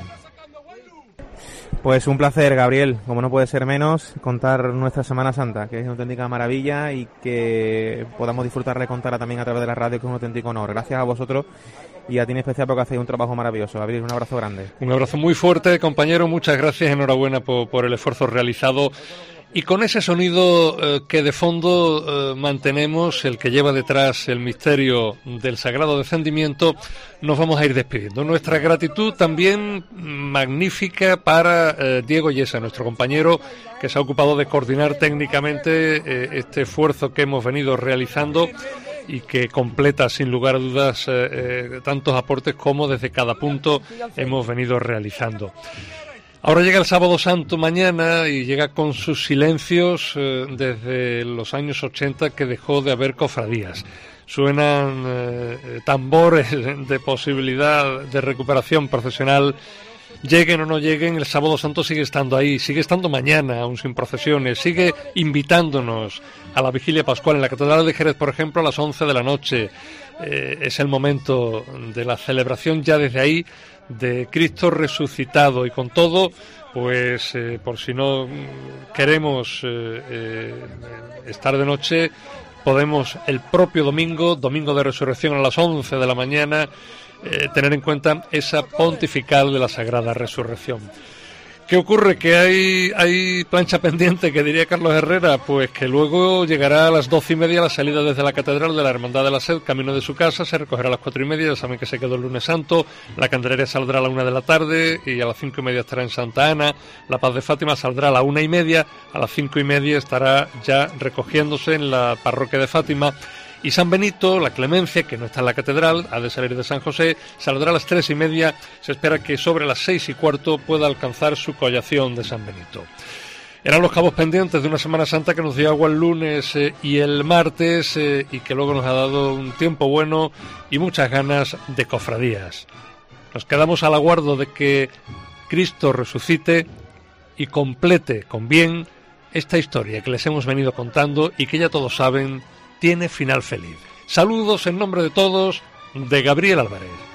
Pues un placer, Gabriel, como no puede ser menos, contar nuestra Semana Santa, que es una auténtica maravilla, y que podamos disfrutarla y contarla también a través de la radio, que es un auténtico honor. Gracias a vosotros y a ti en especial, porque hacéis un trabajo maravilloso. Gabriel, un abrazo grande. Un abrazo muy fuerte, compañero, muchas gracias, enhorabuena por el esfuerzo realizado. Y con ese sonido que de fondo mantenemos, el que lleva detrás el misterio del Sagrado Descendimiento, nos vamos a ir despidiendo. Nuestra gratitud también magnífica para Diego Yesa, nuestro compañero, que se ha ocupado de coordinar técnicamente este esfuerzo que hemos venido realizando y que completa sin lugar a dudas tantos aportes como desde cada punto hemos venido realizando. Ahora llega el Sábado Santo mañana y llega con sus silencios desde los años 80, que dejó de haber cofradías. Suenan tambores de posibilidad de recuperación procesional. Lleguen o no lleguen, el Sábado Santo sigue estando ahí, sigue estando mañana, aún sin procesiones, sigue invitándonos a la Vigilia Pascual en la Catedral de Jerez, por ejemplo, a las 11 de la noche. Es el momento de la celebración ya desde ahí de Cristo resucitado, y con todo, pues por si no queremos estar de noche, podemos el propio domingo de resurrección a las 11 de la mañana, tener en cuenta esa pontifical de la Sagrada Resurrección. ¿Qué ocurre? Que hay plancha pendiente, que diría Carlos Herrera, pues que luego llegará a las 12:30 la salida desde la Catedral de la Hermandad de la Sed, camino de su casa, se recogerá a las 4:30, ya saben que se quedó el lunes santo, la Candelería saldrá a la 1 de la tarde y a las 5:30 estará en Santa Ana, la Paz de Fátima saldrá a la 1:30, a las 5:30 estará ya recogiéndose en la parroquia de Fátima. Y San Benito, la Clemencia, que no está en la catedral, ha de salir de San José, saldrá a las 3:30, se espera que sobre las 6:15 pueda alcanzar su collación de San Benito. Eran los cabos pendientes de una Semana Santa que nos dio agua el lunes y el martes, y que luego nos ha dado un tiempo bueno y muchas ganas de cofradías. Nos quedamos al aguardo de que Cristo resucite y complete con bien esta historia que les hemos venido contando y que ya todos saben tiene final feliz. Saludos en nombre de todos, de Gabriel Álvarez.